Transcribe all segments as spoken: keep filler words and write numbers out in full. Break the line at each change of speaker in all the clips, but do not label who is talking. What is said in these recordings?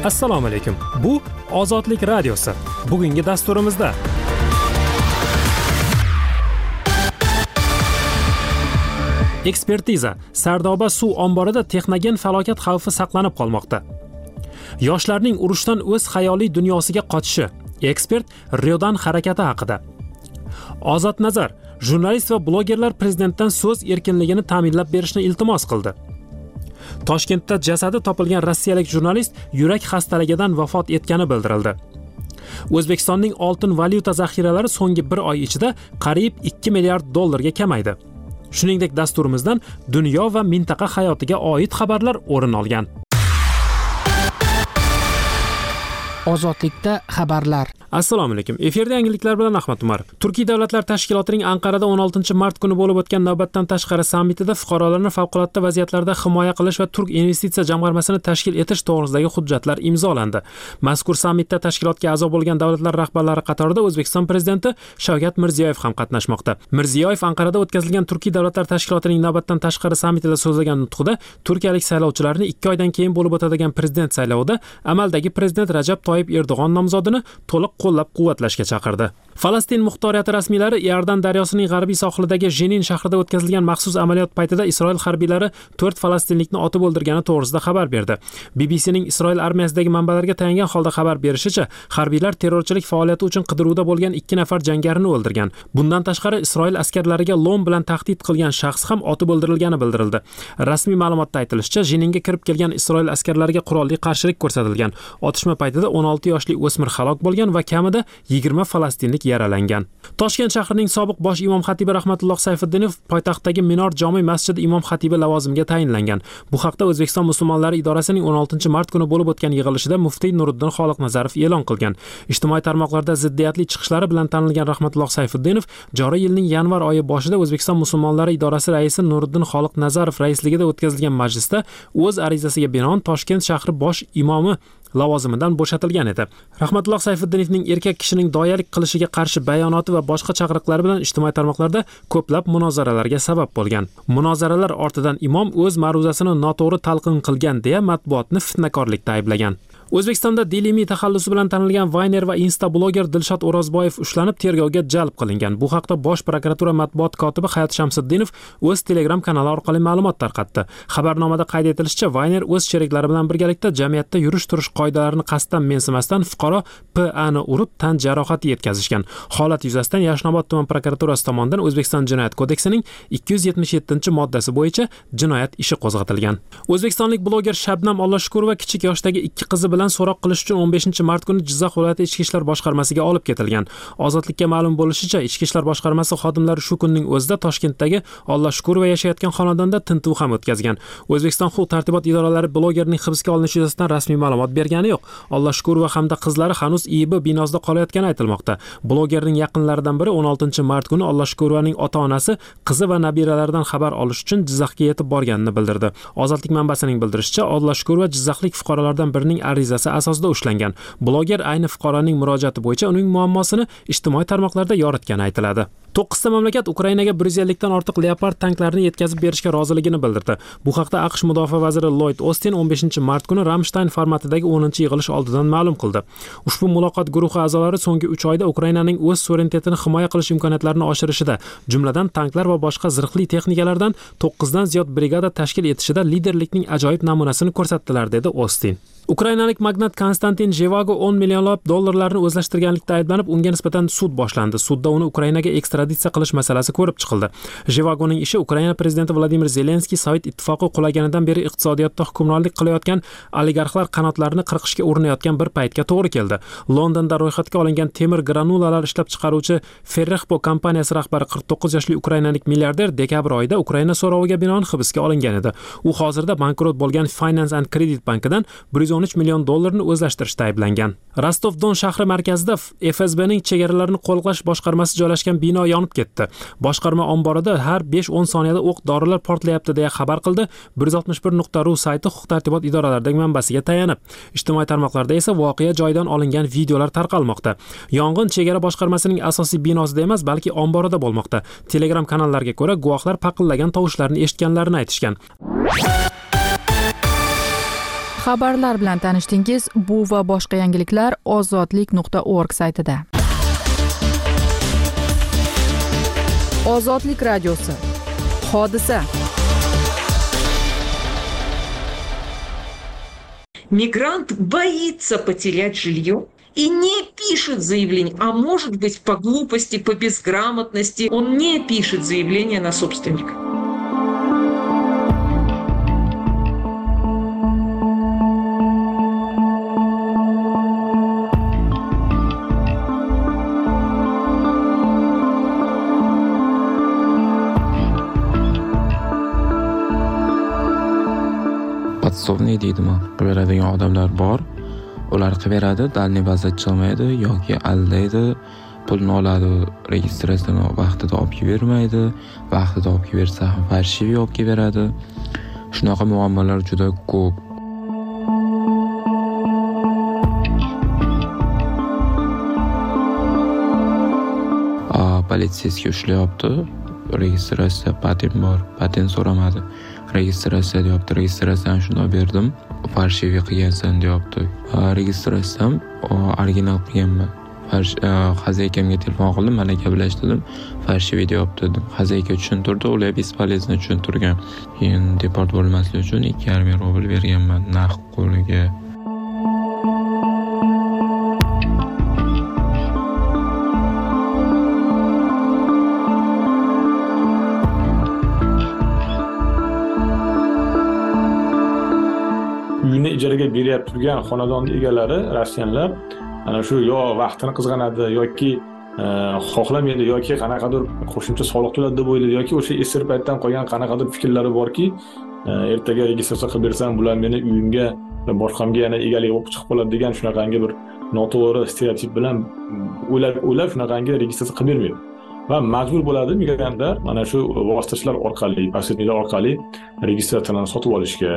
Assalomu alaykum. Bu Ozodlik radiosi. Bugungi dasturimizda ekspertiza. Sardoba suv omborida texnogen falokat xavfi saqlanib qolmoqda. Yoshlarning urushdan o'z xayoliy dunyosiga qochishi. Ekspert Ryodan harakati haqida. Ozod Nazar, jurnalist va blogerlar prezidentdan so'z erkinligini ta'minlab berishni iltimos qildi. Toshkentda jasadi topilgan rossiyalik jurnalist yurak xastaligidan vafot etgani bildirildi. O'zbekistonning oltin valyuta zaxiralari so'nggi bir oy ichida qariyb ikki milliard dollarga kamaydi. Shuningdek, dasturimizdan dunyo va mintaqa hayotiga oid xabarlar o'rin olgan.
Ozodlikda xabarlar.
Assalomu alaykum. Efirda yangiliklar bilan Ahmad Umar. Turkiy davlatlar tashkilotining Anqarada o'n oltinchi mart kuni bo'lib o'tgan navbatdan tashqari sammitida fuqarolarni favqulodda vaziyatlarda himoya qilish va Turk investitsiya jamg'armasini tashkil etish to'g'risidagi hujjatlar imzolandi. Mazkur sammitda tashkilotga a'zo bo'lgan davlatlar rahbarlari qatorida O'zbekiston prezidenti Shavkat Mirziyoyev ham qatnashmoqda. Mirziyoyev Anqarada o'tkazilgan Turkiy davlatlar tashkilotining navbatdan tashqari sammitida so'zlagan nutqida turkiyalik saylovchilarni ikki oydan keyin bo'lib o'tadigan prezident saylovida amaldagi prezident Rajab Toyyib Erdo'g'on nomzodini to'liq qo'llab-quvvatlashga chaqirdi. Falastin muxtoriyati rasmiylari Iordan daryosining g'arbiy sohilidagi Jenin shahrida o'tkazilgan maxsus amaliyot paytida Isroil harbiylari to'rt falastinlikni otib o'ldirgani to'g'risida xabar berdi. B B C'ning Isroil armiyasidagi manbalarga tayangan holda xabar berishicha, harbiylar terrorchilik faoliyati uchun qidiruvda bo'lgan ikki nafar jangarini o'ldirgan. Bundan tashqari Isroil askarlariga lom bilan tahdid qilgan shaxs ham otib o'ldirilgani bildirildi. Rasmiy ma'lumotda aytilishicha, Jeninga kirib kelgan Isroil askarlariga qurolli qarshilik ko'rsatilgan. Otishma paytida o'n olti yoshli o'smir halok bo'lgan va kamida yigirma falastinlik yaralangan. Toshkent shahrining sobiq bosh imom xatibi Rahmatulloh Sayfiddinov poytaxtdagi Minor jome masjidi imom xatibi lavozimiga tayinlangan. Bu haqda O'zbekiston musulmonlari idorasining o'n oltinchi mart kuni bo'lib o'tgan yig'ilishida muftiy Nuriddin Xoliqnazarov e'lon qilgan. Ijtimoiy tarmoqlarda ziddiyatli chiqishlari bilan tanilgan Rahmatulloh Sayfiddinov joriy yilning yanvar oyi boshida O'zbekiston musulmonlari idorasi raisi Nuriddin Xoliqnazarov raisligida o'tkazilgan majlisda o'z arizasiga binoan Toshkent shahri bosh imomi lavozimidan bo'shatilgan edi. Rahmatulloh Sayfiddinovning erkak kishining doyalik qilishiga qarshi bayonoti va boshqa chaqiriqlari bilan ijtimoiy tarmoqlarda ko'plab munozaralarga sabab bo'lgan. Munozaralar ortidan imom o'z ma'ruzasini noto'g'ri talqin qilgan deya matbuotni fitnakorlikda ayblagan. O'zbekistonda dilimiy taxallusi bilan tanilgan Vayner va Insta bloger Dilshod O'rozboyev ushlanib tergovga jalb qilingan. Bu haqda Bosh prokuratura matbuot kotibi Hayot Shamsiddinov o'z Telegram kanali orqali ma'lumot tarqatdi. Xabarnomada qayd etilishicha, Vayner o'z sheriklari bilan birgalikda jamiyatda yurish-turish qoidalarini qasddan mensimasdan fuqaro P A ni urib tan jarohati yetkazishgan. Holat yuzasidan Yashnobod tuman prokuraturasi tomonidan O'zbekiston Jinoyat kodeksining ikki yuz yetmish yettinchi moddasi bo'yicha jinoyat ishi qo'zg'atilgan. O'zbekistonlik bloger Shabnam Ollashukurova kichik yoshdagi ikki qizi bilan so'roq qilish uchun o'n beshinchi mart kuni Jizzax viloyati Ichki ishlar boshqarmasiga olib ketilgan. Ozodlikka ma'lum bo'lishicha, Ichki ishlar boshqarmasi xodimlari shu kunning o'zida Toshkentdagi Ollashukurova yashayotgan xonadonda tintuv ham o'tkazgan. O'zbekiston huquq-tartibot idoralari blogerning hibsga olinishi yuzasidan rasmiy ma'lumot bergani yo'q. Ollashukurova hamda qizlari hanuz I B binosida qolayotgani aytilmoqda. Blogerning yaqinlaridan biri o'n oltinchi mart kuni Ollashukurovaning ota-onasi qizi va nabiralaridan xabar olish uchun Jizzaxga yetib borganini bildirdi. Ozodlik manbasining bildirishicha, Ollashukurova jizzaxlik fuqarolardan birining arizasi asosida ushlangan. Bloger ayni fuqaroning murojaati bo'yicha uning muammosini ijtimoiy tarmoqlarda yoritgani aytiladi. to'qqizta mamlakat Ukrainaga bir yuz ellikdan ortiq Leopard tanklarini yetkazib berishga roziligini bildirdi. Bu haqda AQSh mudofaa vaziri Lloyd Austin o'n beshinchi mart kuni Ramstein formatidagi o'ninchi yig'ilish oldidan ma'lum qildi. Ushbu muloqot guruhi a'zolari so'nggi uch oyda Ukrainaning o'z suverenitetini himoya qilish imkoniyatlarini oshirishida, jumladan tanklar va boshqa zirhli texnikalardan to'qqizdan ziyod brigada tashkil etishida liderlikning ajoyib namunasini ko'rsatdilar, dedi Austin. Ukrainalik magnat Konstantin Zhevago o'n millionlab dollarlarni o'zlashtirganlikda ayblanib, unga nisbatan sud boshlandi. Sudda uni Ukrainaga ekstraditsiya qilish masalasi ko'rib chiqildi. Zhevagoning ishi Ukraina prezidenti Vladimir Zelenskiy Sovet ittifoqi qulaganidan beri iqtisodiyotda hukmronlik qilayotgan oligarxlar qanotlarini qirqishga urinayotgan bir paytga to'g'ri keldi. Londonda ro'yxatga olingan temir granulalar ishlab chiqaruvchi Ferrexpo kompaniyasi rahbari qirq to'qqiz yoshli ukrainalik milliarder dekabr oyida Ukraina so'roviga binoan hibsga olingan edi. U hozirda bankrot bo'lgan Finance and Credit bankidan bir yuz o'n uch million dollarni o'zlashtirishda ayblangan. Rostov-Don shahri markazida F S B'ning chegaralarini qo'riqlash boshqarmasi joylashgan bino yonib ketdi. Boshqarma omborida har besh o'n soniyada o'q dorilar portlayapti deya xabar qildi bir yuz oltmish bir nuqta ru sayti huquq-tartibot idoralaridagi manbasiga tayanib. Ijtimoiy tarmoqlarda esa voqea joyidan olingan videolar tarqalmoqda. Yong'in chegara boshqarmasining asosiy binosida emas, balki omborida bo'lmoqda. Telegram kanallarga ko'ra, guvohlar paqillagan tovushlarni eshitganlarini aytishgan.
Xabarlar bilan tanishdingiz. Bu va boshqa yangiliklar ozodlik nuqta org saytida. Ozodlik radiosi. Hodisa.
Мигрант боится потерять жилье и не пишет заявление, а может быть по глупости, по безграмотности он не пишет заявление на собственника.
Podsovniy deydimi, beradigan odamlar bor. Ular qiveradi, dalniy bazat chiqmaydi yoki aldaydi, pulni oladi, registratsiyani vaqtida olib bermaydi, vaqtida olib bersa ham farshiviy olib beradi. Shunaqa muammolar juda ko'p. Politsiyasiga ushlayapti. Registratsiya patent bor, patent so'ramadi. Registratsiya deyapti, registratsiyani shunday berdim. Farshiviy qilgansan deyapti. Registratsiyam original qilganman. Xazaykamga telefon qildim, mana gaplashdim. Farshiviy deyapti dedim. Xazayka tushuntirdi, ular bespolezno tushuntirgan. Keyin deport bo'lmaslik uchun ikki yarim ming rubl berganman naqd qo'liga.
Uyini ijaraga berib turgan xonadon egalari Rossiyalar ana shu yo vaqtini qizg'anadi yoki xohlamaydi yoki qanaqadir qo'shimcha soliq to'ladi deb o'ylaydi yoki o'sha esir paytdan qolgan qanaqadir fikrlari borki, ertaga registratsiya qilib bersam bular meni uyimga va boshqamga yana egalik bo'lib chiqib qoladi degan shunaqangi bir noto'g'ri stereotip bilan o'ylab o'ylab shunaqangi registratsiya qilib bermaydi. Va majbur bo'ladi migrantlar mana shu vositachilar orqali, posredniklar orqali registratsiyani sotib olishga.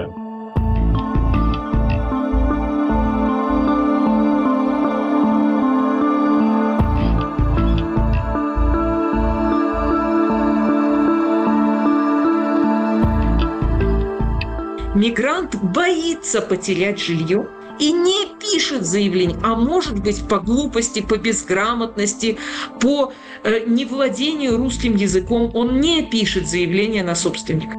Мигрант боится потерять жилье и не пишет заявление, а может быть по глупости, по безграмотности, по э, невладению русским языком он не пишет заявление на собственника.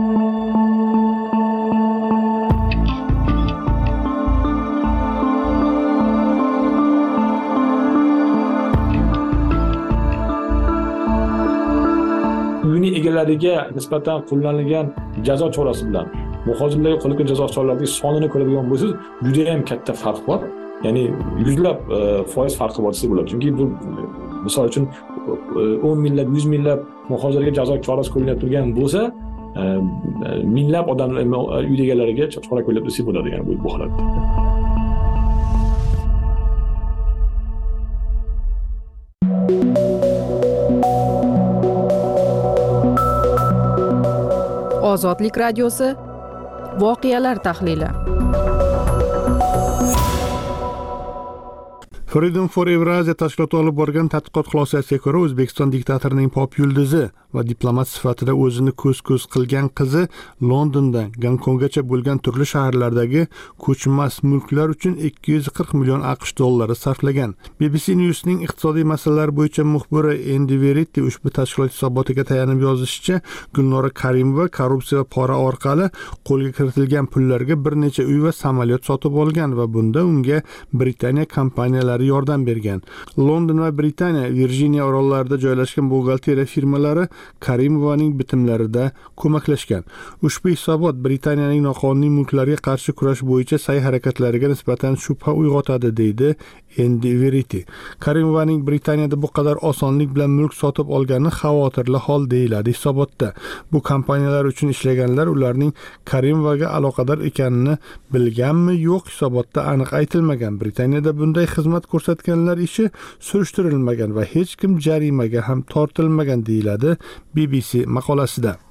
Uyini egalariga nisbatan qo'llanilgan jazo chorasi bilan muhojirlarga qo'llangan jazo choralarining sonini ko'radigan bo'lsangiz, juda ham katta farq bor. Ya'ni yuzlab foiz farqi bor desa bo'ladi. Chunki bu misol uchun o'n minglab, yuz minglab muhojirlarga jazo chorasi qo'llanib turgan bo'lsa, minglab odamlar uy egalariga chora qo'llanib desa bo'ladi, ya'ni bu holatda.
Ozodlik radiosi. Voqealar tahlili.
Freedom for Eurasia tashkiloti olib borgan tadqiqot xulosasiga ko'ra, O'zbekiston diktatorining pop yulduzi va diplomat sifatida o'zini ko'z-ko'z qilgan qizi Londondan Gonkonggacha bo'lgan turli shaharlardagi ko'chmas mulklar uchun ikki yuz qirq million AQSh dollari sarflagan. B B C News'ning iqtisodiy masalalar bo'yicha muxbiri Andy Verity ushbu tashkilot hisobotiga tayanib yozishicha, Gulnora Karimova korrupsiya va pora orqali qo'lga kiritilgan pullarga bir necha uy va samolyot sotib olgan va bunda unga Britaniya kompaniyalari yordam bergan. London va Britaniya Virjiniya orollarida joylashgan buxgalteriya firmalari Karimovaning bitimlarida ko'maklashgan. Ushbu hisobot Britaniyaning noqonuniy mulklarga qarshi kurash bo'yicha sa'y-harakatlariga nisbatan shubha uyg'otadi, deydi Andy Verity. Karimovaning Britaniyada bu qadar osonlik bilan mulk sotib olgani xavotirli hol deyiladi hisobotda. Bu kompaniyalar uchun ishlaganlar ularning Karimovaga aloqador ekanini bilganmi, yo'q, hisobotda aniq aytilmagan. Britaniyada bunday xizmat ko'rsatganlar ishi surishtirilmagan va hech kim jarimaga ham tortilmagan, deyiladi B B C maqolasida.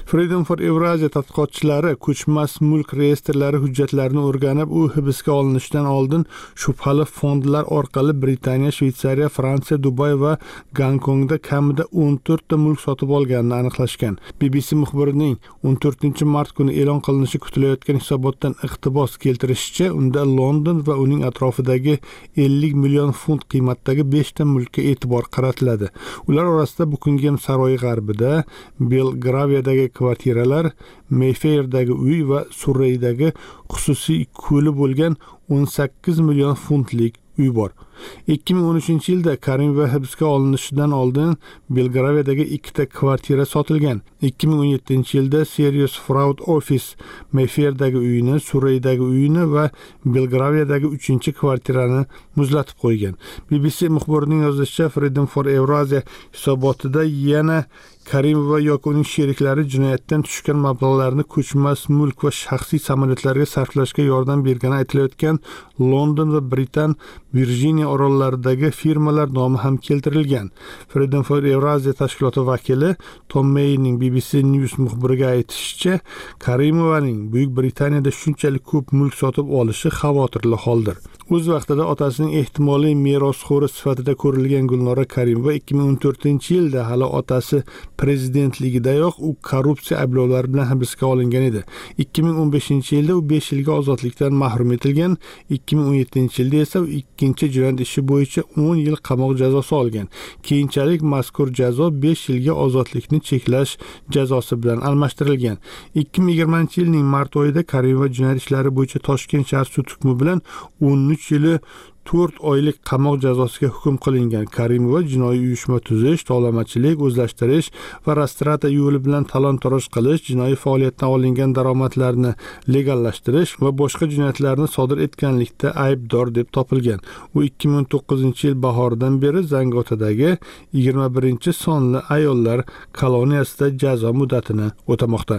Freedom for Eurasia tadqiqotchilari ko'chmas mulk reyestrlari hujjatlarini o'rganib, u hibsga olinishidan oldin shubhali fondlar orqali Britaniya, Shveysariya, Fransiya, Dubay va Gonkongda kamida o'n to'rt ta mulk sotib olganini aniqlashgan. B B C muxbirining o'n to'rtinchi mart kuni e'lon qilinishi kutilayotgan hisobotdan iqtibos keltirishicha, unda London va uning atrofidagi ellik million funt qiymatdagi besh ta mulkka e'tibor qaratiladi. Ular orasida Buckingham saroyi g'arbida, Belgraviyadagi kvartiralar, Mayfairdagi uy va Surreydagi xususiy ko'li bo'lgan o'n sakkiz million funtlik uy bor. ikki ming o'n uchinchi yilda Karimova hibsga olinishidan oldin Belgraviyadagi ikkita kvartira sotilgan. ikki ming o'n yettinchi yilda Serious Fraud Office Mayfairdagi uyini, Surreydagi uyini va Belgraviyadagi uchinchi kvartirani muzlatib qo'ygan. B B C muxbirining yozishicha, Freedom for Eurasia hisobotida yana Karimova yoki uning sheriklari jinoyatdan tushgan mablag'larni ko'chmas mulk va shaxsiy samolyotlarga sarflashga yordam bergani aytilayotgan London va Britan Virjiniya orollaridagi firmalar nomi ham keltirilgan. Freedom for Eurasia tashkiloti vakili Tom Mayning B B C News muxbiriga aytishicha, Karimovaning Buyuk Britaniyada shunchalik ko'p mulk sotib olishi xavotirli holdir. O'z vaqtida otasining ehtimoliy merosxo'ri sifatida ko'rilgan Gulnora Karimova ikki ming o'n to'rtinchi yilda hali otasi prezidentligidayoq u korrupsiya ayblovlari bilan hibsga olingan edi. ikki ming o'n beshinchi yilda u besh yilga ozodlikdan mahrum etilgan, ikki ming o'n yettinchi yilda esa u ikkinchi jinoyat ishi bo'yicha o'n yil qamoq jazosi olgan. Keyinchalik mazkur jazo besh yilga ozodlikni cheklash jazosi bilan almashtirilgan. ikki ming yigirmanchi yilning mart oyida Karimova jinoyat ishlari bo'yicha Toshkent shahar sud hukmi bilan o'n uch yili to'rt oylik qamoq jazosiga hukm qilingan. Karimova jinoiy uyushma tuzish, tovlamachilik, o'zlashtirish va restrata yo'li bilan talon-toroj qilish, jinoiy faoliyatdan olingan daromadlarni legallashtirish va boshqa jinoyatlarni sodir etganlikda aybdor deb topilgan. U ikki ming o'n to'qqizinchi yil bahoridan beri Zangotadagi yigirma birinchi sonli ayollar koloniyasida jazo muddatini o'tamoqda.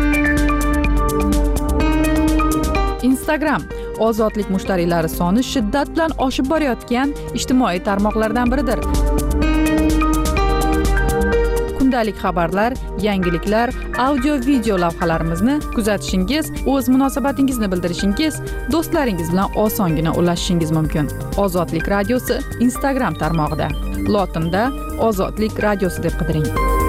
Instagram ozodlik mushtariylari soni shiddat bilan oshib borayotgan ijtimoiy tarmoqlardan biridir. Kundalik xabarlar, yangiliklar, audio-video lavhalarimizni kuzatishingiz, o'z munosabatingizni bildirishingiz, do'stlaringiz bilan osongina ulashishingiz mumkin. Ozodlik radiosi Instagram tarmog'ida. Lotinda Ozodlik radiosi deb qidiring.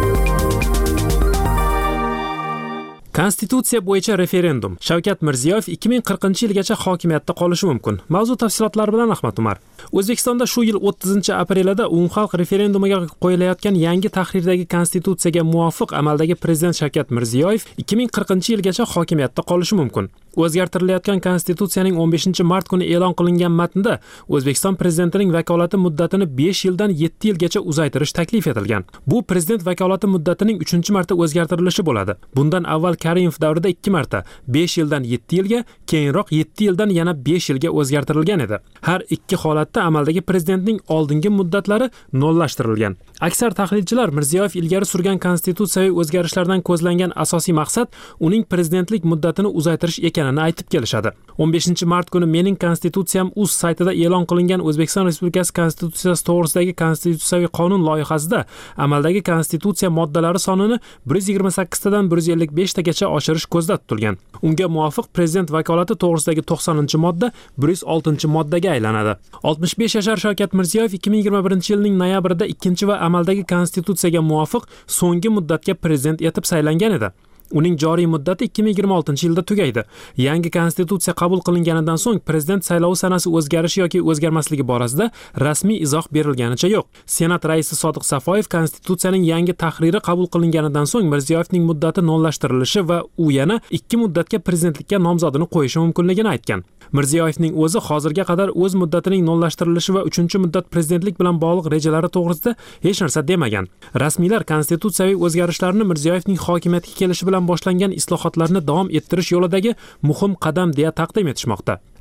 Konstitutsiya bo'yicha referendum. Shavkat Mirziyoyev ikki ming qirqinchi yilgacha hokimiyatda qolishi mumkin. Mavzu tafsilotlari bilan Ahmad Umar. O'zbekistonda shu yil o'ttizinchi aprelida umumxalq referendumiga qo'yilayotgan yangi tahrirdagi konstitutsiyaga muvofiq amaldagi prezident Shavkat Mirziyoyev ikki ming qirqinchi yilgacha hokimiyatda qolishi mumkin. O'zgartirilayotgan konstitutsiyaning o'n beshinchi mart kuni e'lon qilingan matnda O'zbekiston prezidentining vakolati muddatini besh yildan yetti yilgacha uzaytirish taklif etilgan. Bu prezident vakolati muddatining uchinchi marta o'zgartirilishi bo'ladi. Bundan avval Karimov davrida ikki marta besh yildan yetti yilga, keyinroq yetti yildan yana besh yilga o'zgartirilgan edi. Har ikki holatda amaldagi prezidentning oldingi muddatlari nollashtirilgan. Aksar tahlilchilar Mirziyoyev ilgari surgan konstitutsiyaviy o'zgarishlardan ko'zlangan asosiy maqsad uning prezidentlik muddatini uzaytirish ekanini aytib kelishadi. o'n beshinchi mart kuni Mening konstitutsiyam uz saytida e'lon qilingan O'zbekiston Respublikasi konstitutsiyasi to'g'risidagi konstitutsiyaviy qonun loyihasida amaldagi konstitutsiya moddalari sonini bir yuz yigirma sakkiz tadan bir yuz ellik besh tagacha oshirish ko'zda tutilgan. Unga muvofiq prezident vakolati to'g'risidagi to'qsoninchi modda bir yuz oltinchi moddaga aylanadi. oltmish besh yashar Shavkat Mirziyoyev ikki ming yigirma birinchi yilning noyabrida ikkinchi va amaldagi konstitutsiyaga muvofiq so'nggi muddatga prezident etib saylangan edi. Uning joriy muddati ikki ming yigirma oltinchi yilda tugaydi. Yangi konstitutsiya qabul qilinganidan so'ng prezident saylovi sanasi o'zgarishi yoki o'zgarmasligi borasida rasmiy izoh berilganicha yo'q. Senat raisi Sodiq Safoyev konstitutsiyaning yangi tahriri qabul qilinganidan so'ng Mirziyoyevning muddati nollashtirilishi va u yana ikki muddatga prezidentlikka nomzodini qo'yishi mumkinligini aytgan. Mirziyoyevning o'zi hozirga qadar o'z muddatining nollashtirilishi va uchinchi muddat prezidentlik bilan bog'liq rejalari to'g'risida hech narsa demagan. Rasmiylar konstitutsiyaviy o'zgarishlarni Mirziyoyevning hokimiyatga kelishi bilan boshlangan islohotlarni davom ettirish yo'lidagi muhim qadam deya taqdim etishmoqda.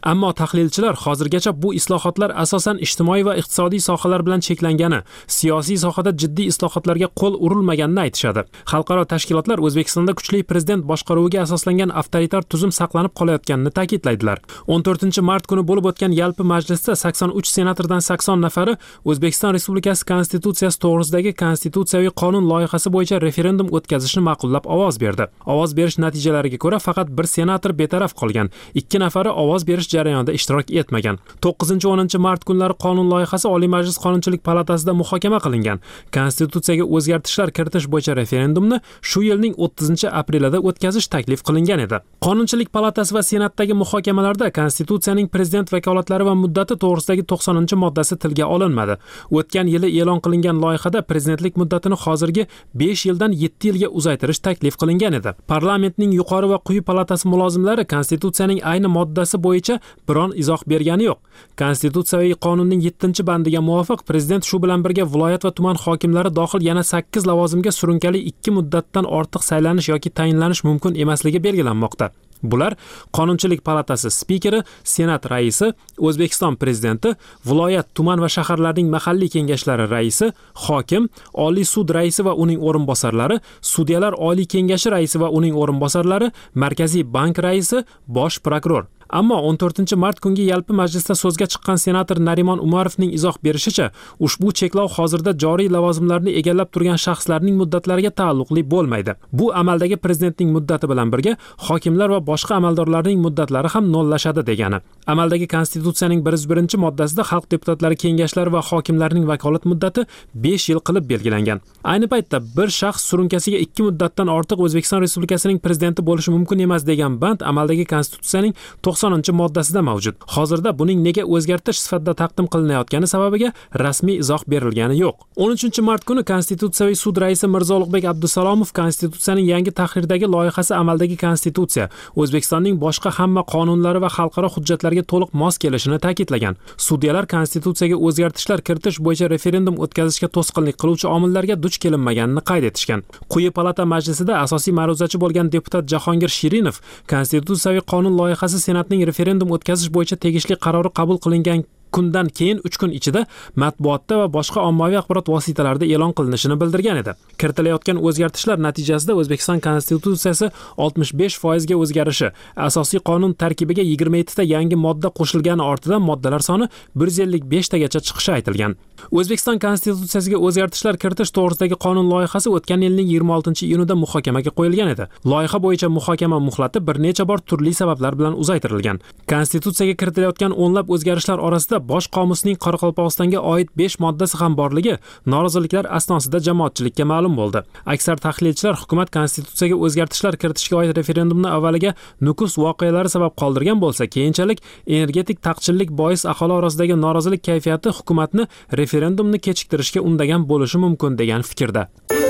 Ammo tahlilchilar hozirgacha bu islohotlar asosan ijtimoiy va iqtisodiy sohalar bilan cheklangani, siyosiy sohada jiddiy islohotlarga qo'l urilmaganini aytishadi. Xalqaro tashkilotlar O'zbekistonda kuchli prezident boshqaruviga asoslangan avtoritar tuzum saqlanib qolayotganini ta'kidlaydilar. o'n to'rtinchi mart kuni bo'lib o'tgan yalpi majlisda sakson uch senatordan sakson nafari O'zbekiston Respublikasi Konstitutsiyasi to'g'risidagi konstitutsiyaviy qonun loyihasi bo'yicha referendum o'tkazishni ma'qullab ovoz berdi. Ovoz berish natijalariga ko'ra faqat bir senator betaraf qolgan, ikki nafari ovoz berish jarayonida ishtirok etmagan. to'qqizinchi o'ninchi mart kunlari qonun loyihasi Oliy Majlis Qonunchilik palatasida muhokama qilingan. Konstitutsiyaga o'zgartishlar kiritish bo'yicha referendumni shu yilning o'ttizinchi aprelida o'tkazish taklif qilingan edi. Qonunchilik palatasi va senatdagi muhokamalarda Konstitutsiyaning prezident vakolatlari va muddati to'g'risidagi to'qsoninchi moddasi tilga olinmadi. O'tgan yili e'lon qilingan loyihada prezidentlik muddatini hozirgi besh yildan yetti yilga uzaytirish taklif qilingan edi. Parlamentning yuqori va quyi palatasi mulozimlari Konstitutsiyaning ayni moddasi bo'yicha biron izoh bergani yo'q. Konstitutsiyaviy qonunning yettinchi bandiga muvofiq prezident shu bilan birga viloyat va tuman hokimlari dohil yana sakkiz lavozimga surunkali ikki muddatdan ortiq saylanish yoki tayinlanish mumkin emasligi belgilanmoqda. Bular Qonunchilik palatasi spikeri, Senat raisi, O'zbekiston prezidenti, viloyat, tuman va shaharlarning mahalliy kengashlari raisi, hokim, Oliy sud raisi va uning o'rinbosarlari, sudyalar Oliy kengashi raisi va uning o'rinbosarlari, Markaziy bank raisi, bosh prokuror. Ammo o'n to'rtinchi mart kungi yalpi majlisda so'zga chiqqan senator Narimon Umarovning izoh berishicha, ushbu cheklov hozirda joriy lavozimlarni egallab turgan shaxslarning muddatlariga taalluqli bo'lmaydi. Bu amaldagi prezidentning muddati bilan birga hokimlar va boshqa amaldorlarning muddatlari ham nollashadi degani. Amaldagi Konstitutsiyaning bir yuz birinchi moddasida xalq deputatlari kengashlari va hokimlarning vakolat muddati besh yil qilib belgilangan. Ayni paytda bir shaxs surunkasiga ikki muddatdan ortiq O'zbekiston Respublikasining prezidenti bo'lishi mumkin emas degan band amaldagi Konstitutsiyaning to'qsoninchi moddasida mavjud. Hozirda buning nega o'zgartirish sifatida taqdim qilinayotgani sababiga rasmiy izoh berilgani yo'q. o'n uchinchi mart kuni Konstitutsiyaviy sud raisi Mirzo Ulug'bek Abdusalomov Konstitutsiyaning yangi tahrirdagi loyihasi amaldagi konstitutsiya, O'zbekistonning boshqa hamma qonunlari va xalqaro hujjatlarga to'liq mos kelishini ta'kidlagan. Sudyalar Konstitutsiyaga o'zgartishlar kiritish bo'yicha referendum o'tkazishga to'sqinlik qiluvchi omillarga duch kelinmaganini qayd etishgan. Quyi palata majlisida asosiy ma'ruzachi bo'lgan deputat Jahongir Shirinov Konstitutsiyaviy qonun loyihasi senatning referendum o'tkazish bo'yicha tegishli qarori qabul qilingan kundan keyin uch kun ichida matbuotda va boshqa ommaviy axborot vositalarida e'lon qilinishini bildirgan edi. Kiritilayotgan o'zgartishlar natijasida O'zbekiston Konstitutsiyasi oltmish besh foizga o'zgarishi, asosiy qonun tarkibiga yigirma yetti ta yangi modda qo'shilgani ortidan moddalar soni bir yuz ellik besh tagacha chiqishi aytilgan. O'zbekiston Konstitutsiyasiga o'zgartishlar kiritish to'g'risidagi qonun loyihasi o'tgan yilning yigirma oltinchi iyunida muhokamaga qo'yilgan edi. Loyiha bo'yicha muhokama muhlati bir necha bor turli sabablar bilan uzaytirilgan. Konstitutsiyaga kiritilayotgan o'nlab o'zgarishlar orasida Bosh qomusning Qoraqalpog'istonga oid besh moddasi ham borligi noroziliklar asnosida jamoatchilikka ma'lum bo'ldi. Aksar tahlilchilar hukumat Konstitutsiyaga o'zgartishlar kiritishga oid referendumni avvaliga Nukus voqealari sabab qoldirgan bo'lsa, keyinchalik energetik taqchillik bois aholi orasidagi norozilik kayfiyati hukumatni referendumni kechiktirishga undagan bo'lishi mumkin degan fikrda.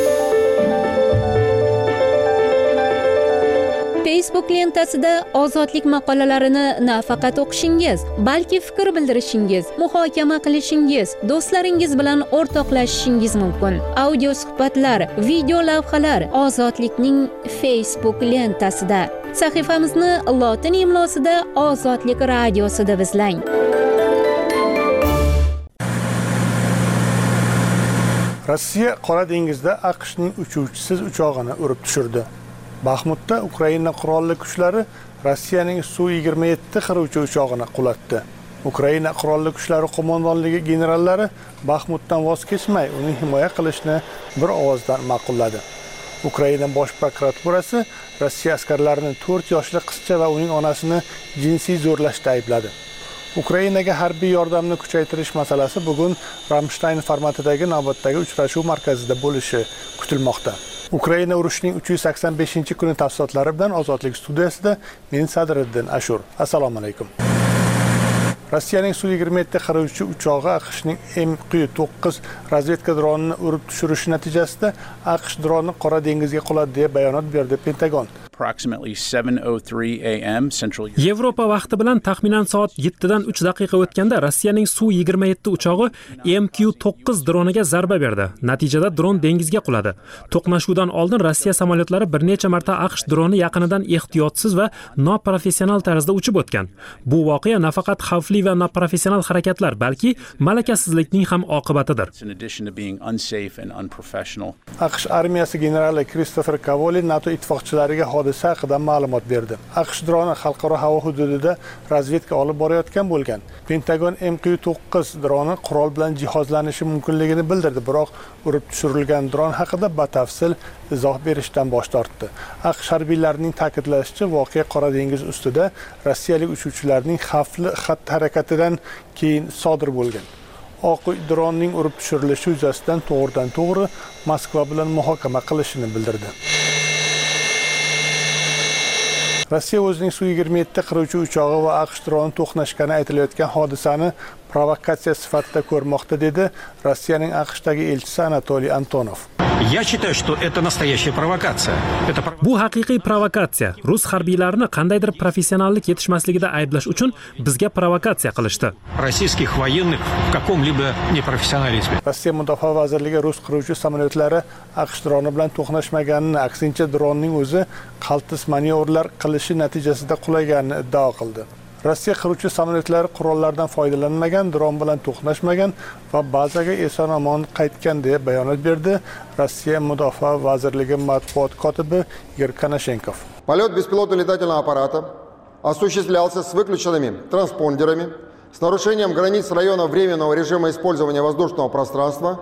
Facebook lentasida ozodlik maqolalarini nafaqat o'qishingiz, balki fikr bildirishingiz, muhokama qilishingiz, do'stlaringiz bilan o'rtoqlashishingiz mumkin. Audio suhbatlar, video lavhalar Ozodlikning Facebook lentasida. Sahifamizni lotin imlosida Ozodlik radiosida izlang.
Rossiya Qora dengizda AQShning uchuvchisiz uchog'ini urib tushirdi. Baxmutda Ukraina qurolli kuchlari Rossiyaning Su yigirma yetti qiruvchi uchog'ini qulatdi. Ukraina qurolli kuchlari qo'mondonligi generallari Baxmutdan voz kechmay, uni himoya qilishni bir ovozdan ma'qulladi. Ukraina bosh prokuraturasi Rossiya askarlarini to'rt yoshli qizcha va uning onasini jinsiy zo'rlashda aybladi. Ukrainaga harbiy yordamni kuchaytirish masalasi bugun Ramstein formatidagi navbatdagi uchrashuv markazida bo'lishi kutilmoqda. Ukraina urushining uch yuz sakson beshinchi kuni tafsilotlari bilan Ozodlik studiyasida men Sadriddin Ashur. Assalomu alaykum. Rossiyaning Su yigirma yetti qiruvchi uchog'i AQShning M Q to'qqiz razvedka dronini urib tushirishi natijasida AQSh droni Qora dengizga quladi deb bayonot berdi Pentagon.
approximately seven oh three a m Central
Yevropa vaqti bilan taxminan soat yettidan uch daqiqa o'tganda Rossiyaning Su yigirma yetti uchog'i M Q to'qqiz droniga zarba berdi. Natijada dron dengizga quladi. To'qnashuvdan oldin Rossiya samolyotlari bir necha marta AQSh droni yaqinidan ehtiyotsiz va noprofessional tarzda uchib o'tgan. Bu voqea nafaqat xavfli va noprofessional harakatlar, balki malakasizlikning ham oqibatidir.
AQSh armiyasi generali Kristofer Kavoli NATO ittifoqchilariga hodisa haqida ma'lumot berdi. AQSh droni xalqaro havo hududida razvedka olib borayotgan bo'lgan. Pentagon M Q to'qqiz droni qurol bilan jihozlanishi mumkinligini bildirdi, biroq urib tushirilgan dron haqida batafsil izoh berishdan bosh tortdi. AQSh harbiylarining ta'kidlashicha, voqea Qora dengiz ustida rossiyalik uchuvchilarning xavfli xatti-harakatidan keyin sodir bo'lgan. Oq uy dronning urib tushirilishi yuzasidan to'g'ridan-to'g'ri Moskva bilan muhokama qilishini bildirdi. Rossiya o'zining Su yigirma yetti qiruvchi uchog'i va AQSh droni to'qnashgani aytilayotgan hodisani provokatsiya sifatida ko'rmoqda, dedi Rossiyaning AQShdagi elchisi Anatoliy Antonov.
Я считаю, что это настоящая провокация. Это
Bu haqiqiy provokatsiya. Rus harbiylarini qandaydir professionallik yetishmasligida ayblash uchun bizga provokatsiya qilishdi.
Российских военных в каком-либо непрофессионализме.
Rossiya Mudofaa vazirligi rus qiruvchi samolyotlari AQSh droni bilan to'qnashmaganini, aksincha dronning o'zi qaltis manyovrlar qilishi natijasida qulaganini iddao qildi. Rossiya qiruvchi samolyotlari qurollardan foydalanmagan, dron bilan to'qnashmagan va bazaga eson-omon qaytgan deb bayonot berdi Rossiya Mudofaa vazirligi matbuot kotibi Igor Konashenkov.
Полет беспилотного летательного аппарата осуществлялся с выключенными транспондерами, с нарушением границ района временного режима использования воздушного пространства.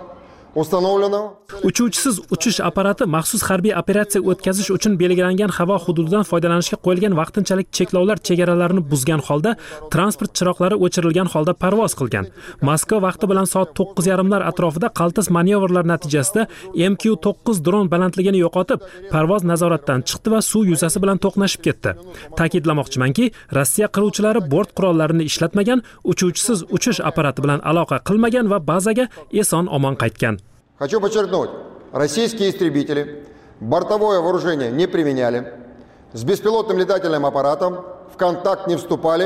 Uchuvchisiz uchish apparati maxsus harbiy operatsiya o'tkazish uchun belgilangan havo hududidan foydalanishga qo'yilgan vaqtinchalik cheklovlar chegaralarini buzgan holda transport chiroqlari o'chirilgan holda parvoz qilgan. Moskva vaqti bilan soat to'qqiz yarim lar atrofida qaltis manyovrlar natijasida M Q to'qqiz dron balandligini yo'qotib, parvoz nazoratdan chiqdi va suv yuzasi bilan to'qnashib ketdi. Ta'kidlamoqchimanki, Rossiya qiruvchilari bort qurollarini ishlatmagan, uchuvchisiz uchish apparati bilan aloqa qilmagan va bazaga eson-omon qaytgan.
Хочу подчеркнуть, российские истребители бортовое вооружение не применяли, с беспилотным летательным аппаратом в контакт не вступали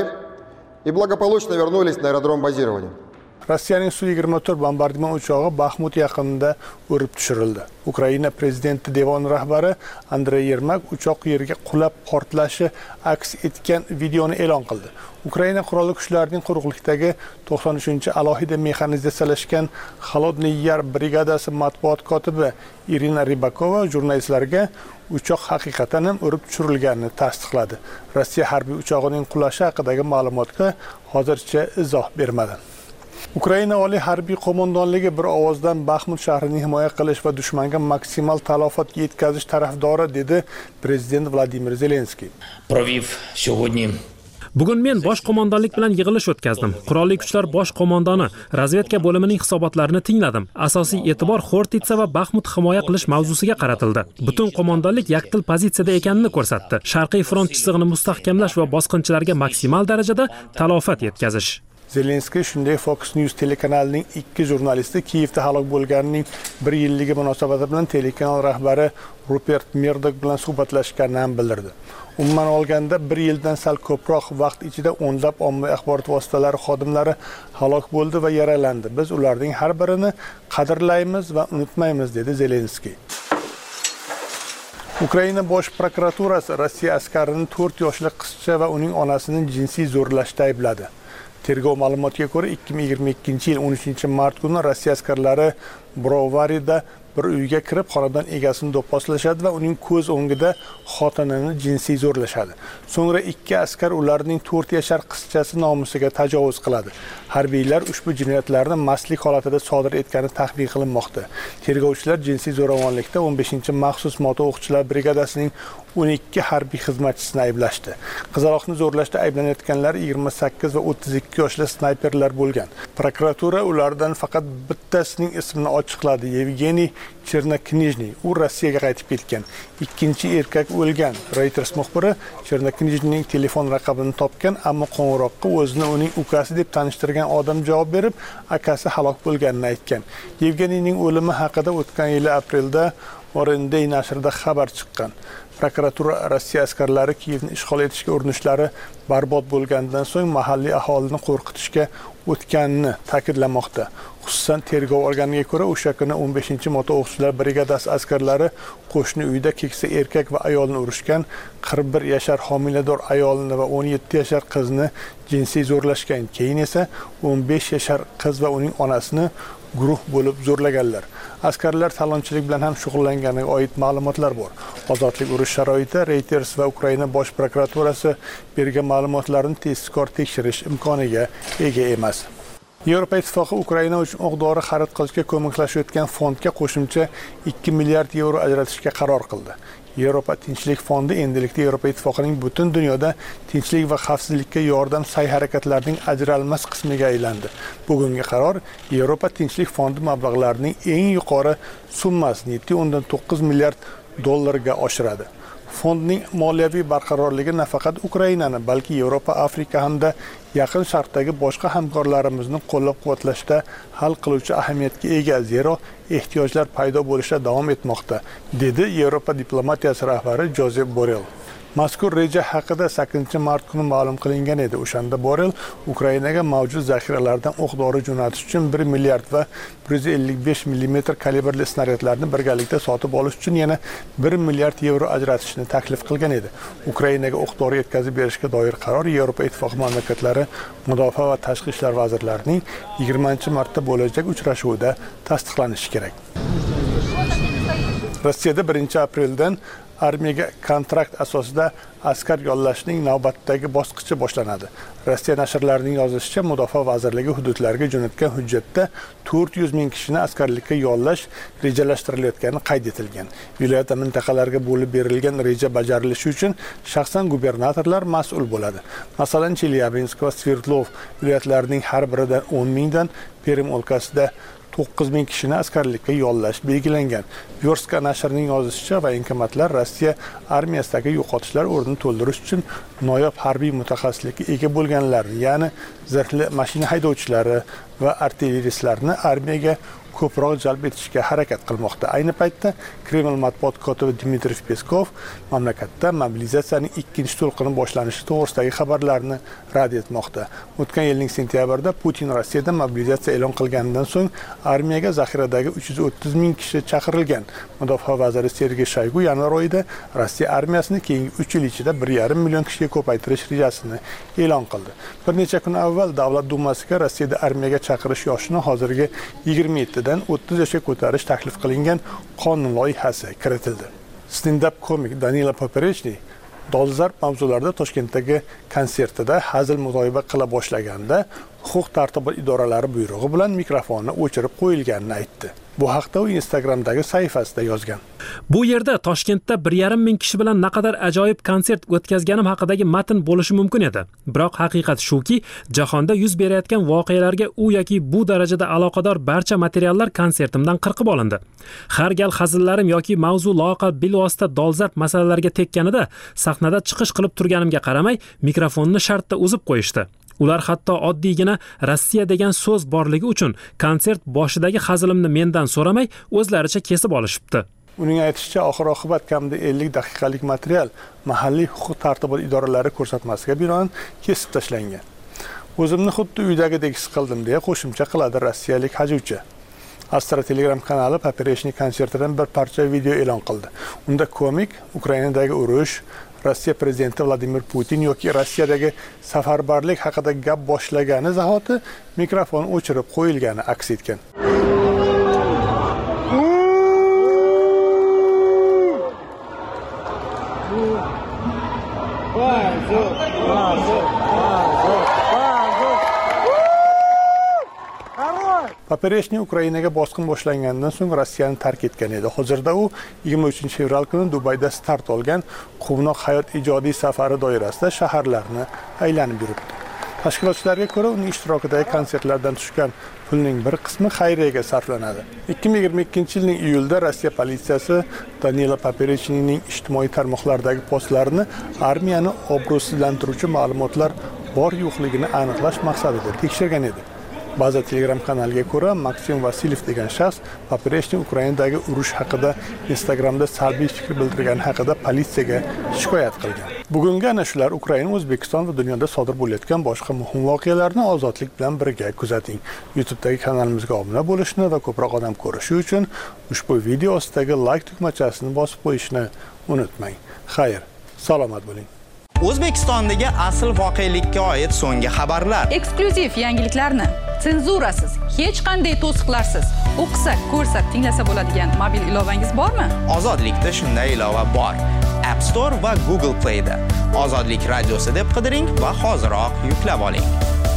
и благополучно вернулись на аэродром базирования.
Rossiyaning Su yigirma to'rt bombardimon uchog'i Baxmut yaqinida urib tushirildi. Ukraina prezidenti devon rahbari Andrey Yermak uchoq yerga qulab portlashi aks etgan videoni e'lon qildi. Ukraina qurolli kuchlarining quruqlikdagi to'qson uchinchi alohida mexanizatsiyalashgan Холодный Yar brigadasi matbuot kotibi Irina Rybakova jurnalistlarga uchoq haqiqatan ham urib tushirilganini tasdiqladi. Rossiya harbiy uchog'ining qulashi haqidagi ma'lumotga hozircha izoh bermadi. Ukraina oliy harbiy qo'mondonligi bir ovozdan Baxmut shahrini himoya qilish va dushmanga maksimal talofat yetkazish tarafdori, dedi prezident Vladimir Zelenskiy.
Провів сьогодні
Bugun men bosh qo'mondonlik bilan yig'ilish o'tkazdim. Qurolli kuchlar bosh qo'mondoni, razvedka bo'limining hisobotlarini tingladim. Asosiy e'tibor Xortitsa va Baxmut himoya qilish mavzusiga qaratildi. Butun qo'mondonlik yakdil pozitsiyada ekanini ko'rsatdi. Sharqiy front chizig'ini mustahkamlash va bosqinchilarga maksimal darajada talofat yetkazish.
Zelenskiy shunday Fox News telekanalining ikki jurnalisti Kiyevda halok bo'lganining bir yilligi munosabati bilan telekanal rahbari Rupert Murdoch bilan suhbatlashganini ham bildirdi. Umuman olganda bir yildan sal ko'proq vaqt ichida o'nlab ommaviy axborot vositalari xodimlari halok bo'ldi va yaralandi. Biz ularning har birini qadrlaymiz va unutmaymiz, dedi Zelenskiy. Ukraina bosh prokuraturasi Rossiya askarini to'rt yoshli qizcha va uning onasini jinsiy zo'rlashda aybladi. Tergov ma'lumotiga ko'ra ikki ming yigirma ikkinchi yil o'n uchinchi mart kuni Rossiya askarlari Brovarida bir uyga kirib xonadon egasini do'pposlashadi va uning ko'z o'ngida xotinini jinsiy zo'rlashadi. So'ngra ikki askar ularning to'rt yashar qizchasi nomusiga tajovuz qiladi. Harbiylar ushbu jinoyatlarni mastlik holatida sodir etgani taxmin qilinmoqda. Tergovchilar jinsiy zo'ravonlikda o'n beshinchi maxsus moto o'qchilar brigadasining o'n ikki harbiy xizmatchisini ayblashdi. Qizaloqni zo'rlashda ayblanayotganlar yigirma sakkiz va o'ttiz ikki yoshli snayperlar bo'lgan. Prokuratura ulardan faqat bittasining ismini ochiqladi. Yevgeniy Chernoknijniy. U Rossiyaga qaytib ketgan. Ikkinchi erkak o'lgan. Reuters muxbiri Chernoknijniyning telefon raqamini topgan, ammo qo'ng'iroqqa o'zini uning ukasi deb tanishtirgan odam javob berib, akasi halok bo'lganini aytgan. Yevgeniyning o'limi haqida o'tgan yil aprelda Orendey nashrida xabar chiqqan. Prokuratura Rossiya askarlari Kiyevni ishg'ol etishga urinishlari barbod bo'lgandan so'ng mahalliy aholini qo'rqitishga o'tganini ta'kidlamoqda. Xususan, tergov organiga ko'ra, o'sha kuni o'n beshinchi motoo'qchilar brigadasi askarlari qo'shni uyda keksa erkak va ayolni urishgan, qirq bir yashar homilador ayolni va o'n yetti yashar qizni jinsiy zo'rlashgan. Keyin esa o'n besh yashar qiz va uning onasini guruh bo'lib zo'rlaganlar. Askarlar talonchilik bilan ham shug'ullanganiga oid ma'lumotlar bor. Ozodlik urush sharoitida Reuters va Ukraina bosh prokuraturasi bergan ma'lumotlarni tezkor tekshirish imkoniga ega emas. Yevropa Ittifoqi Ukraina uchun o'q-dori xarid qilishga ko'maklashayotgan fondga qo'shimcha ikki milliard yevro ajratishga qaror qildi. Yevropa Tinchlik fondi endilikda Yevropa Ittifoqining butun dunyoda tinchlik va xavfsizlikka yordam sa'y-harakatlarining ajralmas qismiga aylandi. Bugungi qaror Yevropa Tinchlik fondi mablag'larining eng yuqori summasini yetti o'ndan to'qqiz milliard dollarga oshiradi. Fondning moliyaviy barqarorligi nafaqat Ukrainani, balki Yevropa, Afrika hamda Yaqin Sharqdagi boshqa hamkorlarimizni qo'llab-quvvatlashda hal qiluvchi ahamiyatga ega, zero ehtiyojlar paydo bo'lishda davom etmoqda, dedi Yevropa diplomatiyasi rahbari Josep Borrell. Mazkur reja haqida sakkizinchi mart kuni ma'lum qilingan edi. O'shanda Borrell Ukrainaga mavjud zaxiralardan o'q-dori jo'natish uchun bir milliard va bir yuz ellik besh millimetr kalibrli snaryadlarni birgalikda sotib olish uchun yana bir milliard yevro ajratishni taklif qilgan edi. Ukrainaga o'q-dori yetkazib berishga doir qaror Yevropa Ittifoqi mamlakatlari mudofaa va tashqi ishlar vazirlarining yigirmanchi martda bo'lajak uchrashuvida tasdiqlanishi kerak. Rossiyada birinchi apreldan armiyaga kontrakt asosida askar yollashning navbatdagi bosqichi boshlanadi. Rossiya nashrlarining yozishicha, Mudofaa vazirligi hududlarga jo'natgan hujjatda to'rt yuz ming kishini askarlikka yollash rejalashtirilayotgani qayd etilgan. Viloyat va mintaqalarga bo'lib berilgan reja bajarilishi uchun shaxsan gubernatorlar mas'ul bo'ladi. Masalan, Chelyabinsk va Sverdlov viloyatlarining har biridan o'n mingdan, Perm o'lkasida to'qqiz ming kishini askarlikka yollash belgilangan. Yorska nashrining yozishicha, voenkomatlar Rossiya armiyasidagi yo'qotishlar o'rnini to'ldirish uchun noyob harbiy mutaxassislikka ega bo'lganlarni, ya'ni zirhli mashina haydovchilari va artilleristlarni armiyaga ko'proq jalb etishga harakat qilmoqda. Ayni paytda Kreml matbuot kotibi Dmitriy Peskov mamlakatda mobilizatsiyaning ikkinchi to'lqini boshlanishi to'g'risidagi xabarlarni rad etmoqda. O'tgan yilning sentyabrida Putin Rossiyada mobilizatsiya e'lon qilganidan so'ng armiyaga zaxiradagi uch yuz o'ttiz ming kishi chaqirilgan. Mudofaa vaziri Sergey Shoygu yanvar oyida Rossiya armiyasini keyingi uch yil ichida bir yarim million kishiga ko'paytirish rejasini e'lon qildi. Bir necha kun avval Davlat dumasiga Rossiyada armiyaga chaqirish yoshini hozirgi yigirma yetti dan o'ttiz yoshga ko'tarish taklif qilingan qonun loyihasi kiritildi. Stand-up komik Danila Poperechny dolzarb mavzularda Toshkentdagi konsertida hazil muzoyiba qila boshlaganda huquq tartibot idoralari buyrug'i bilan mikrofonni o'chirib qo'yilganini aytdi. Bu haqda u Instagramdagi sahifasida yozgan.
Bu yerda Toshkentda bir yarim ming kishi bilan naqadar ajoyib konsert o'tkazganim haqidagi matn bo'lishi mumkin edi. Biroq haqiqat shuki, jahonda yuz berayotgan voqealarga u yoki bu darajada aloqador barcha materiallar konsertimdan qirqib olindi. Har gal hazillarim yoki mavzu loaqal bilvosita dolzarb masalalarga tekkanida sahnada chiqish qilib turganimga qaramay, mikrofonni shartda uzib qo'yishdi. Ular hatto oddiygina Rossiya degan so'z borligi uchun konsert boshidagi hazilimni mendan so'ramay, o'zlaricha kesib olishibdi.
Uning aytishicha, oxir-oqibat kamida ellik daqiqalik material mahalliy huquq tartibot idoralari ko'rsatmasiga binoan kesib tashlangan. O'zimni xuddi uydagidek his qildim deya qo'shimcha qiladi rossiyalik hajuvchi. Astra Telegram kanali Poperechny konsertidan bir parcha video e'lon qildi. Unda komik Ukrainadagi urush, Rossiya prezidenti Vladimir Putin yoki Rossiyadagi safarbarlik haqida gap boshlagani zahoti mikrofon o'chirib qo'yilgani aks etgan. Poperechny Ukrainaga bosqin boshlangandan so'ng Rossiyani tark etgan edi. Hozirda u yigirma uchinchi fevral kuni Dubayda start olgan quvnoq hayot ijodiy safari doirasida shaharlarni aylanib yuribdi. Tashkilotchilarga ko'ra, uning ishtirokidagi konsertlardan tushgan pulning bir qismi xayriyaga sarflanadi. ikki ming yigirma ikkinchi yilning iyulida Rossiya politsiyasi Danila Poperechnyning ijtimoiy tarmoqlardagi postlarini armiyani obro'sizlantiruvchi ma'lumotlar bor yo'qligini aniqlash maqsadida tekshirgan edi. Ba'zi Telegram kanaliga ko'ra, Maksim Vasilyev degan shaxs Popreshniy Ukrainadagi urush haqida Instagramda salbiy fikr bildirgani haqida politsiyaga shikoyat qilgan. Bugungi ana shular Ukraina, O'zbekiston va dunyoda sodir bo'layotgan boshqa muhim voqealarni ozodlik bilan birga kuzating. YouTube'dagi kanalimizga obuna bo'lishni va ko'proq odam ko'rishi uchun ushbu video ostidagi like tugmachasini bosib qo'yishni unutmang. Xayr, salomat bo'ling.
O'zbekistondagi asl voqelikka oid so'nggi xabarlar.
Eksklyuziv yangiliklarni senzurasiz, hech qanday to'siqlarsiz o'qisa, ko'rsa, tinglasa bo'ladigan mobil ilovangiz bormi?
Ozodlikda shunday ilova bor. App Store va Google Play'da Ozodlik radiosi deb qidiring va hoziroq yuklab oling.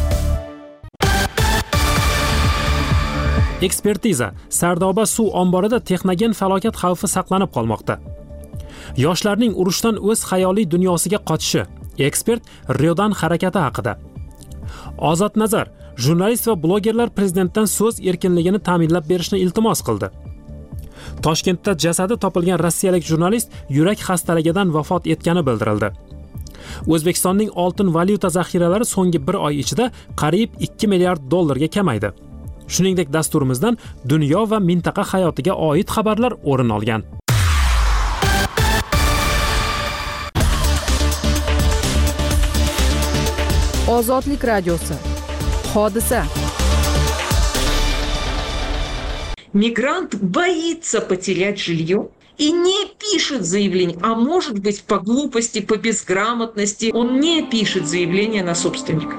Ekspertiza: Sardoba suv omborida texnogen falokat xavfi saqlanib qolmoqda. Yoshlarning urushdan o'z xayoliy dunyosiga qochishi. Ekspert Riodan harakati haqida. Ozod Nazar: jurnalist va blogerlar prezidentdan so'z erkinligini ta'minlab berishni iltimos qildi. Toshkentda jasadi topilgan rossiyalik jurnalist yurak xastaligidan vafot etgani bildirildi. O'zbekistonning oltin valyuta zaxiralari so'nggi bir oy ichida qariyb ikki milliard dollarga kamaydi. Shuningdek, dasturimizdan dunyo va mintaqa hayotiga oid xabarlar o'rin olgan.
Ozodlik radiosi. Hodisa.
Мигрант боится потерять жилье и не пишет заявление, а может быть по глупости, по безграмотности он не пишет заявление на собственника.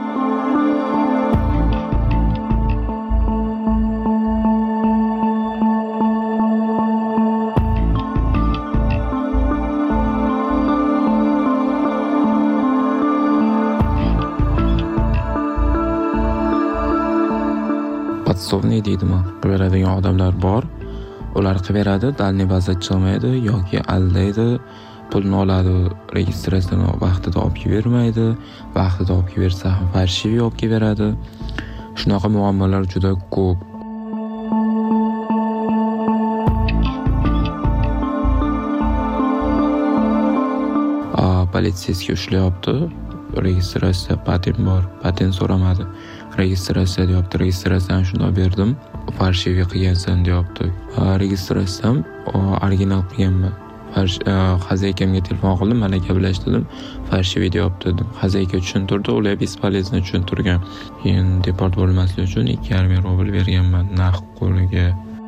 Podsovniy deydimi? Beradigan odamlar bor. Ular qilib beradi, dalniy baza chiqmaydi yoki aldaydi, pulni oladi, registratsiyani vaqtida olib bermaydi, vaqtida olib bersa ham farshiviy olib beradi. Shunaqa muammolar juda ko'p. A, politsiyasiga ushlayapti. Registratsiya patent bor, patent so'ramadi. Registratsiya deyapti, registratsiyani shunday berdim. Farshiviy qilgansan deyapti. Registratsiyam original qilganman. Xazaykamga telefon qildim, mana gaplashdim. Farshiviy deyapti dedim. Xazayka tushuntirdi, ular bespolezno tushuntirgan. Keyin deport bo'lmaslik uchun ikki yarim ming rubl berganman naqd qo'liga.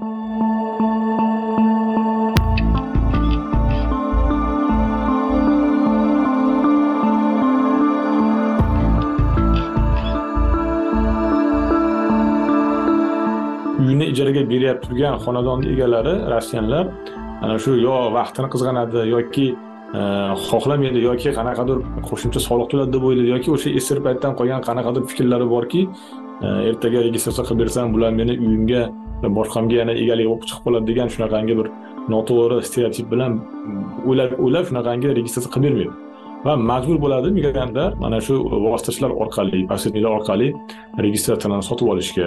Uyini ijaraga beryapti turgan xonadon egalari, rossiyanlar, ana shu yo vaqtini qizg'anadi yoki xohlamaydi yoki qanaqadir qo'shimcha soliq to'ladi deb o'ylaydi yoki o'sha esir paytdan qolgan qanaqadir fikrlari borki, ertaga registratsiya qilib bersam, bular meni uyimga va boshqamga yana egalik bo'lib chiqib qoladi degan shunaqangi bir noto'g'ri stereotip bilan o'ylab o'ylab shunaqangi registratsiya qilib bermaydi. Va majbur bo'ladi migrantlar mana shu vositachilar orqali, posredniklar orqali registratsiyani sotib olishga.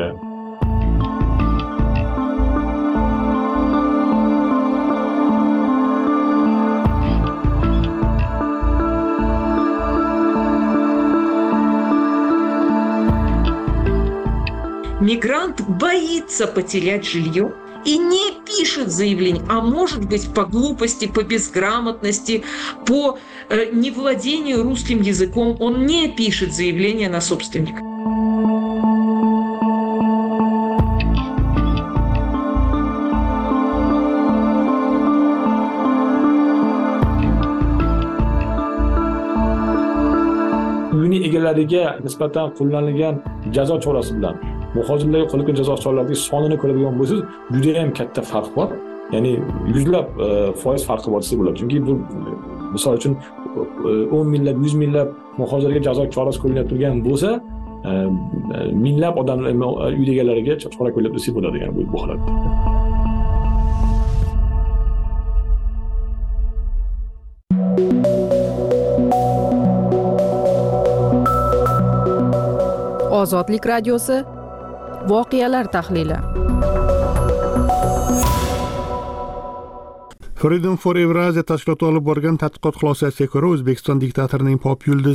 Мигрант боится потерять жилье и не пишет заявление, а может быть по глупости, по безграмотности, по э, невладению русским языком он не пишет заявление на собственника.
Uyini egalariga nisbatan qo'llanilgan jazo chorasi bilan muhojirlarga qo'llangan jazo choralarining sonini ko'radigan bo'lsangiz, juda ham katta farq bor. Ya'ni yuzlab foiz farqi bor desa bo'ladi. Chunki bu misol uchun o'n minglab, yuz minglab muhojirlarga jazo chorasi qo'llanib turgan bo'lsa, minglab odamlar uy egalariga chora qo'llanib desa bo'ladi, ya'ni bu holatda.
Ozodlik radiosi. Voqealar tahlili.
Freedom for Eurasia tashkiloti olib borgan tadqiqot xulosasiga ko'ra, O'zbekiston diktatorining pop yulduzi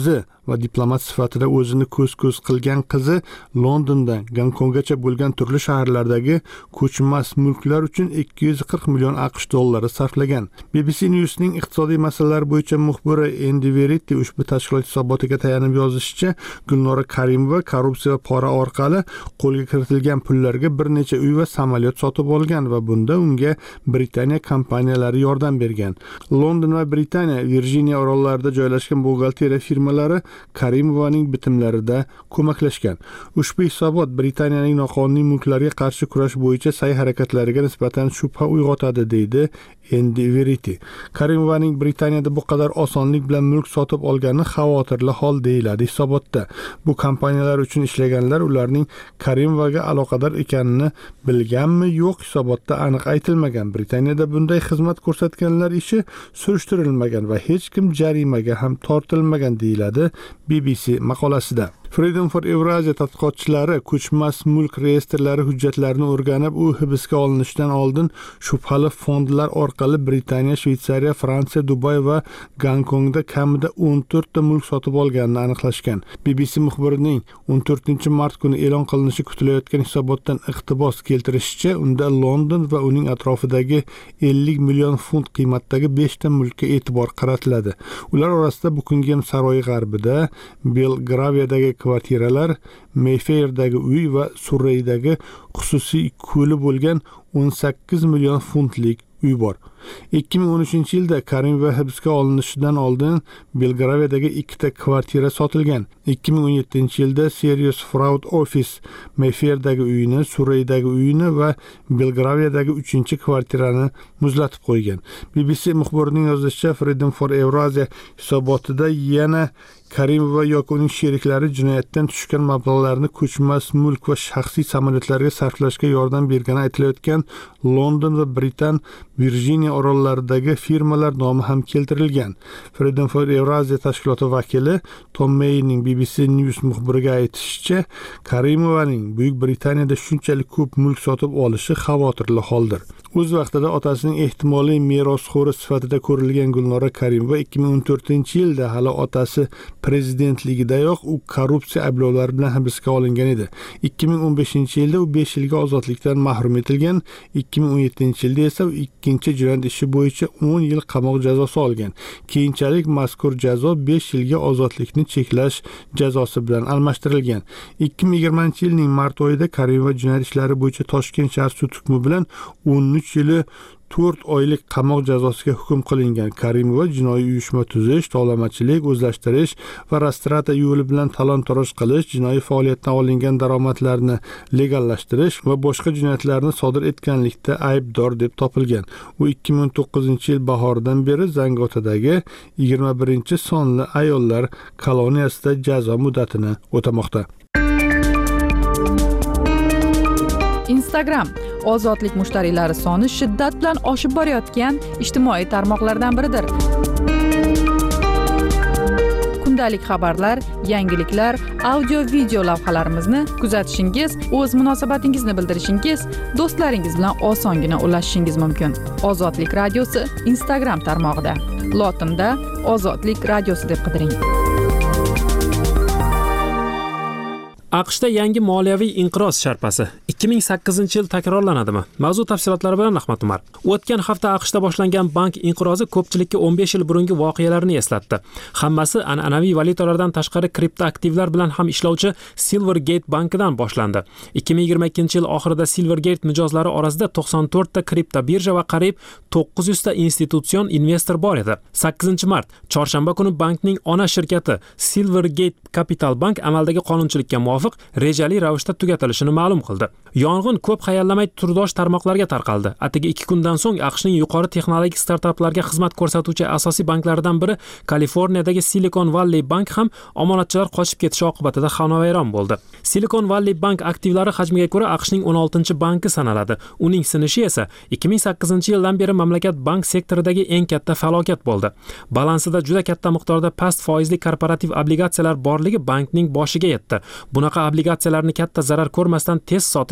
va diplomat sifatida o'zini ko'z-ko'z qilgan qizi Londondan Gonkonggacha bo'lgan turli shaharlardagi ko'chmas mulklar uchun ikki yuz qirq million AQSh dollari sarflagan. B B C News'ning iqtisodiy masalalar bo'yicha muxbiri Andy Verity ushbu tashkilot hisobotiga tayanib yozishicha, Gulnora Karimova korrupsiya va pora orqali qo'lga kiritilgan pullarga bir necha uy va samolyot sotib olgan va bunda unga Britaniya kompaniyalari yordam bergan. London va Britaniya Virjiniya orollarida joylashgan buxgalteriya firmalari Karimovaning bitimlarida ko'maklashgan. Ushbu hisobot Britaniyaning noqonuniy mulklarga qarshi kurash bo'yicha sa'y-harakatlariga nisbatan shubha uyg'otadi, deydi Andy Verity. Karimovaning Britaniyada bu qadar osonlik bilan mulk sotib olgani xavotirli hol deyiladi hisobotda. Bu kompaniyalar uchun ishlaganlar ularning Karimovaga aloqador ekanini bilganmi, yo'q, hisobotda aniq aytilmagan. Britaniyada bunday xizmat ko'rsatganlar ishi surishtirilmagan va hech kim jarimaga ham tortilmagan, deyiladi B B C maqolasida. Freedom for Eurasia tadqiqotchilari ko'chmas mulk reyestrlari hujjatlarini o'rganib, u hibsga olinishidan oldin shubhali fondlar orqali Britaniya, Shveysariya, Fransiya, Dubay va Gonkongda kamida o'n to'rt ta mulk sotib olganini aniqlashgan. B B C muxbirining o'n to'rtinchi mart kuni e'lon qilinishi kutilayotgan hisobotdan iqtibos keltirishicha, unda London va uning atrofidagi ellik million funt qiymatdagi besh ta mulkka e'tibor qaratiladi. Ular orasida Buckingham saroyi g'arbida, Belgraviyadagi kvartiralar, Mayfairdagi uy va Surreydagi xususiy ko'li bo'lgan o'n sakkiz million funtlik uy bor. ikki ming o'n uchinchi yilda Karimova hibsga olinishidan oldin Belgraviyadagi ikkita kvartira sotilgan. ikki ming o'n yettinchi yilda Serious Fraud Office Mayfairdagi uyini, Surreydagi uyini va Belgraviyadagi uchinchi kvartirani muzlatib qo'ygan. B B C muxbirining yozishicha, Freedom for Eurasia hisobotida yana Karimova yoki uning sheriklari jinoyatdan tushgan mablag'larni ko'chmas mulk va shaxsiy samolyotlarga sarflashga yordam bergani aytilayotgan London va Britan Virjiniya orollaridagi firmalar nomi ham keltirilgan. Freedom for Eurasia tashkiloti vakili Tom Mayning B B C News muxbiriga aytishicha, Karimovaning Buyuk Britaniyada shunchalik ko'p mulk sotib olishi xavotirli holdir. O'z vaqtida otasining ehtimoliy merosxo'ri sifatida ko'rilgan Gulnora Karimova ikki ming o'n to'rtinchi yilda hali otasi prezidentligidayoq u korrupsiya ayblovlari bilan hibsga olingan edi. ikki ming o'n beshinchi yilda u besh yilga ozodlikdan mahrum etilgan. ikki ming o'n yettinchi yilda esa u ikkinchi jinoyat ishi bo'yicha o'n yil qamoq jazosi olgan. Keyinchalik mazkur jazo besh yilga ozodlikni cheklash jazosi bilan almashtirilgan. ikki ming yigirmanchi yilning mart oyida Karimova jinoyat ishlari bo'yicha Toshkent shahar sud hukmi bilan o'n uch yili to'rt oylik qamoq jazosiga hukm qilingan. Karimova jinoiy uyushma tuzish, tovlamachilik, o'zlashtirish va restrata yo'li bilan talon-toroj qilish, jinoiy faoliyatdan olingan daromadlarni legallashtirish va boshqa jinoyatlarni sodir etganlikda aybdor deb topilgan. U ikki ming o'n to'qqizinchi yil bahoridan beri Zangotadagi yigirma birinchi sonli ayollar koloniyasida jazo muddatini o'tamoqda.
Instagram ozodlik mushtariylari soni shiddat bilan oshib borayotgan ijtimoiy tarmoqlardan biridir. Kundalik xabarlar, yangiliklar, audio video lavhalarimizni kuzatishingiz, o'z munosabatingizni bildirishingiz, do'stlaringiz bilan osongina ulashishingiz mumkin. Ozodlik radiosi Instagram tarmog'ida. Lotinda Ozodlik radiosi deb qidiring.
AQShda yangi moliyaviy inqiroz sharpasi ikki ming sakkizinchi yil takrorlanadimi? Mavzu tafsilotlari bilan Ahmad Umar. O'tgan hafta AQShda boshlangan bank inqirozi ko'pchilikka o'n besh yil burungi voqealarni eslatdi. Hammasi an'anaviy valyutalardan tashqari kriptoaktivlar bilan ham ishlovchi Silvergate bankidan boshlandi. ikki ming yigirma ikkinchi yil oxirida Silvergate mijozlari orasida to'qson to'rt ta kripto birja va qariyb to'qqiz yuz ta institutsion investor bor edi. sakkizinchi mart, chorshanba kuni bankning ona shirkati Silvergate Capital Bank amaldagi qonunchilikka muvofiq rejali ravishda tugatilishini ma'lum qildi. Yong'in ko'p hayallamay turdosh tarmoqlarga tarqaldi. Atigi ikki kundan so'ng AQShning yuqori texnologik startaplarga xizmat ko'rsatuvchi asosiy banklaridan biri Kaliforniyadagi Silicon Valley Bank ham omonatchilar qochib ketishi oqibatida xonavayron bo'ldi. Silicon Valley Bank aktivlari hajmiga ko'ra AQShning o'n oltinchi banki sanaladi. Uning sinishi esa ikki ming sakkizinchi yildan beri mamlakat bank sektoridagi eng katta falokat bo'ldi. Balansida juda katta miqdorda past foizli korporativ obligatsiyalar borligi bankning boshiga yetdi. Bunaqa obligatsiyalarni katta zarar ko'rmasdan tez sotish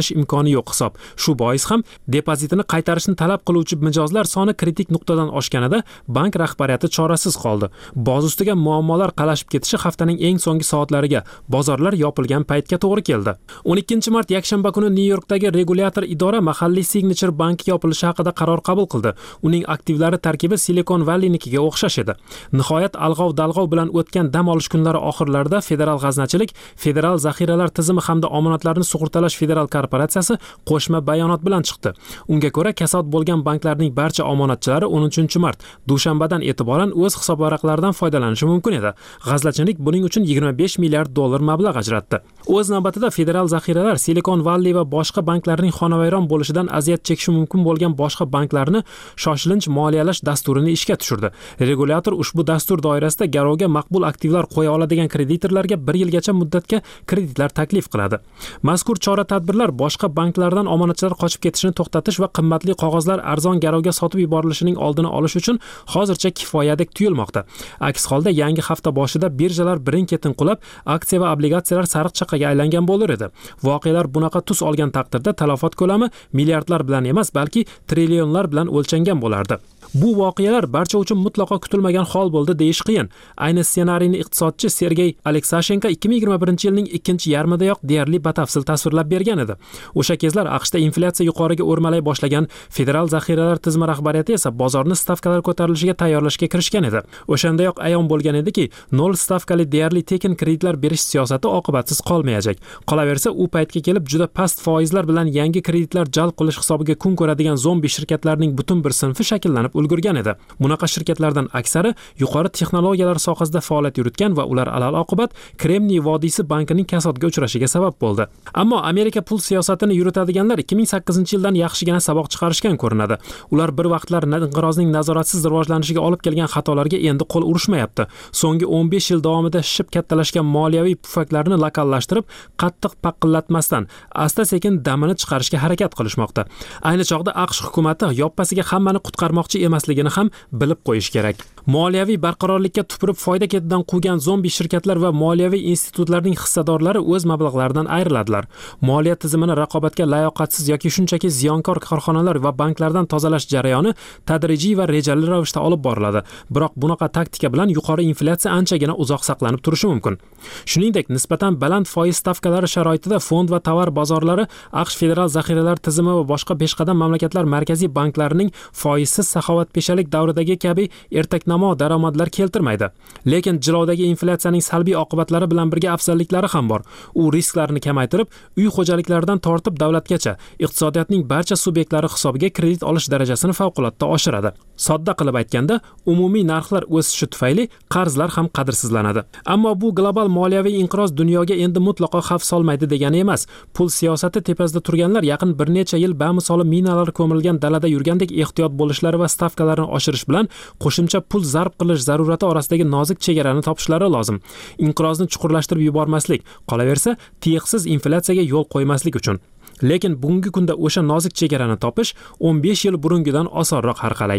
olish imkoni yo'q hisob. Shu bois ham depozitini qaytarishni talab qiluvchi mijozlar soni kritik nuqtadan oshganida bank rahbariyati chorasiz qoldi. Boz ustiga muammolar qalashib ketishi haftaning eng so'nggi soatlariga, bozorlar yopilgan paytga to'g'ri keldi. o'n ikkinchi mart yakshanba kuni Nyu-Yorkdagi regulyator idora mahalliy Signature banki yopilishi haqida qaror qabul qildi. Uning aktivlari tarkibi Silicon Valleynikiga o'xshash edi. Nihoyat alg'ov-dalg'ov bilan o'tgan dam olish kunlari oxirlarida Federal g'aznachilik, Federal zaxiralar tizimi hamda omonatlarni sug'urtalash federal korporatsiyasi qo'shma bayonot bilan chiqdi. Unga ko'ra, kasod bo'lgan banklarning barcha omonatchilari o'n uchinchi mart dushanbadan e'tiboran o'z hisob varaqlaridan foydalanishi mumkin edi. G'aznachilik buning uchun yigirma besh milliard dollar mablag' ajratdi. O'z navbatida federal zaxiralar Silicon Valley va boshqa banklarning xonavayron bo'lishidan aziyat chekishi mumkin bo'lgan boshqa banklarni shoshilinch moliyalash dasturini ishga tushirdi. Regulyator ushbu dastur doirasida garovga maqbul aktivlar qo'ya oladigan kreditorlarga bir yilgacha muddatga kreditlar taklif qiladi. Mazkur chora-tadbirlar boshqa banklardan omonatchilar qochib ketishini to'xtatish va qimmatli qog'ozlar arzon garovga sotib yuborilishining oldini olish uchun hozircha kifoyadek tuyulmoqda. Aks holda yangi hafta boshida birjalar birin-ketin qulab, aksiya va obligatsiyalar sariq chaqaga aylangan bo'lar edi. Voqealar bunaqa tus olgan taqdirda talafot ko'lami milliardlar bilan emas, balki trillionlar bilan o'lchangan bo'lardi. Bu voqealar barcha uchun mutlaqo kutilmagan hol bo'ldi deyish qiyin. Ayni ssenariyni iqtisodchi Sergey Aleksashenko ikki ming yigirma birinchi yilning ikkinchi yarmidayoq deyarli batafsil tasvirlab bergan edi. O'sha kezlar AQShda inflyatsiya yuqoriga o'rmalay boshlagan, federal zaxiralar tizimi rahbariyati esa bozorni stavkalar ko'tarilishiga tayyorlashga kirishgan edi. O'shandayoq ayon bo'lgan ediki, nol stavkali deyarli tekin kreditlar berish siyosati oqibatsiz qolmayajak. Qolaversa, u paytga kelib juda past foizlar bilan yangi kreditlar jalb qilish hisobiga kun ko'radigan zombi shirkatlarning butun bir sinfi shakllanib ulgurgan edi. Bunaqa shirkatlardan aksari yuqori texnologiyalar sohasida faoliyat yuritgan va ular alal oqibat Kremniy vodiysi bankining kasodga uchrashiga sabab bo'ldi. Ammo Amerika pul siyosatini yuritadiganlar ikki ming sakkizinchi yildan yaxshigina saboq chiqarishgan ko'rinadi. Ular bir vaqtlar inqirozning nazoratsiz rivojlanishiga olib kelgan xatolarga endi qo'l urishmayapti. So'nggi o'n besh yil davomida shishib kattalashgan moliyaviy pufaklarni lokallashtirib, qattiq paqillatmasdan asta-sekin damini chiqarishga harakat qilishmoqda. Ayni chog'da AQSh hukumatı yoppasiga hammani qutqarmoqchi emasligini ham bilib qo'yish kerak. Moliyaviy barqarorlikka tupurib foyda ketidan quvgan zombi shirkatlar va moliyaviy institutlarning hissadorlari o'z mablag'laridan ayriladilar. Moliya tizimini raqobatga layoqatsiz yoki shunchaki ziyonkor korxonalar va banklardan tozalash jarayoni tadrijiy va rejali ravishda olib boriladi. Biroq bunaqa taktika bilan yuqori inflyatsiya anchagina uzoq saqlanib turishi mumkin. Shuningdek, nisbatan baland foiz stavkalari sharoitida fond va tovar bozorlari AQSh federal zaxiralar tizimi va boshqa peshqadam mamlakatlar markaziy banklarining foizsiz saxovatpeshalik davridagi kabi ertaknamo daromadlar keltirmaydi. Lekin jilovdagi inflyatsiyaning salbiy oqibatlari bilan birga afzalliklari ham bor. U risklarni kamaytirib, uy xo'jaliklaridan tortib davlatgacha iqtisodiyotning barcha subyektlari hisobiga kredit olish darajasini favqulodda oshiradi. Sodda qilib aytganda, umumiy narxlar o'sishi tufayli qarzlar ham qadrsizlanadi. Ammo bu global moliyaviy inqiroz dunyoga endi mutlaqo xavf solmaydi degani emas. Pul siyosati tepasida turganlar yaqin bir necha yil bamisoli minalar ko'milgan dalada yurgandek ehtiyot bo'lishlari va stavkalarni oshirish bilan qo'shimcha pul zarb qilish zarurati orasidagi nozik chegarani topishlari lozim. Inqirozni chuqurlashtirib yubormaslik, qolaversa, tiyiqsiz inflyatsiyaga yo'l qo'ymaslik uchun. Lekin bugungi kunda o'sha nozik chegarani topish o'n besh yil burungidan osonroq har qalay.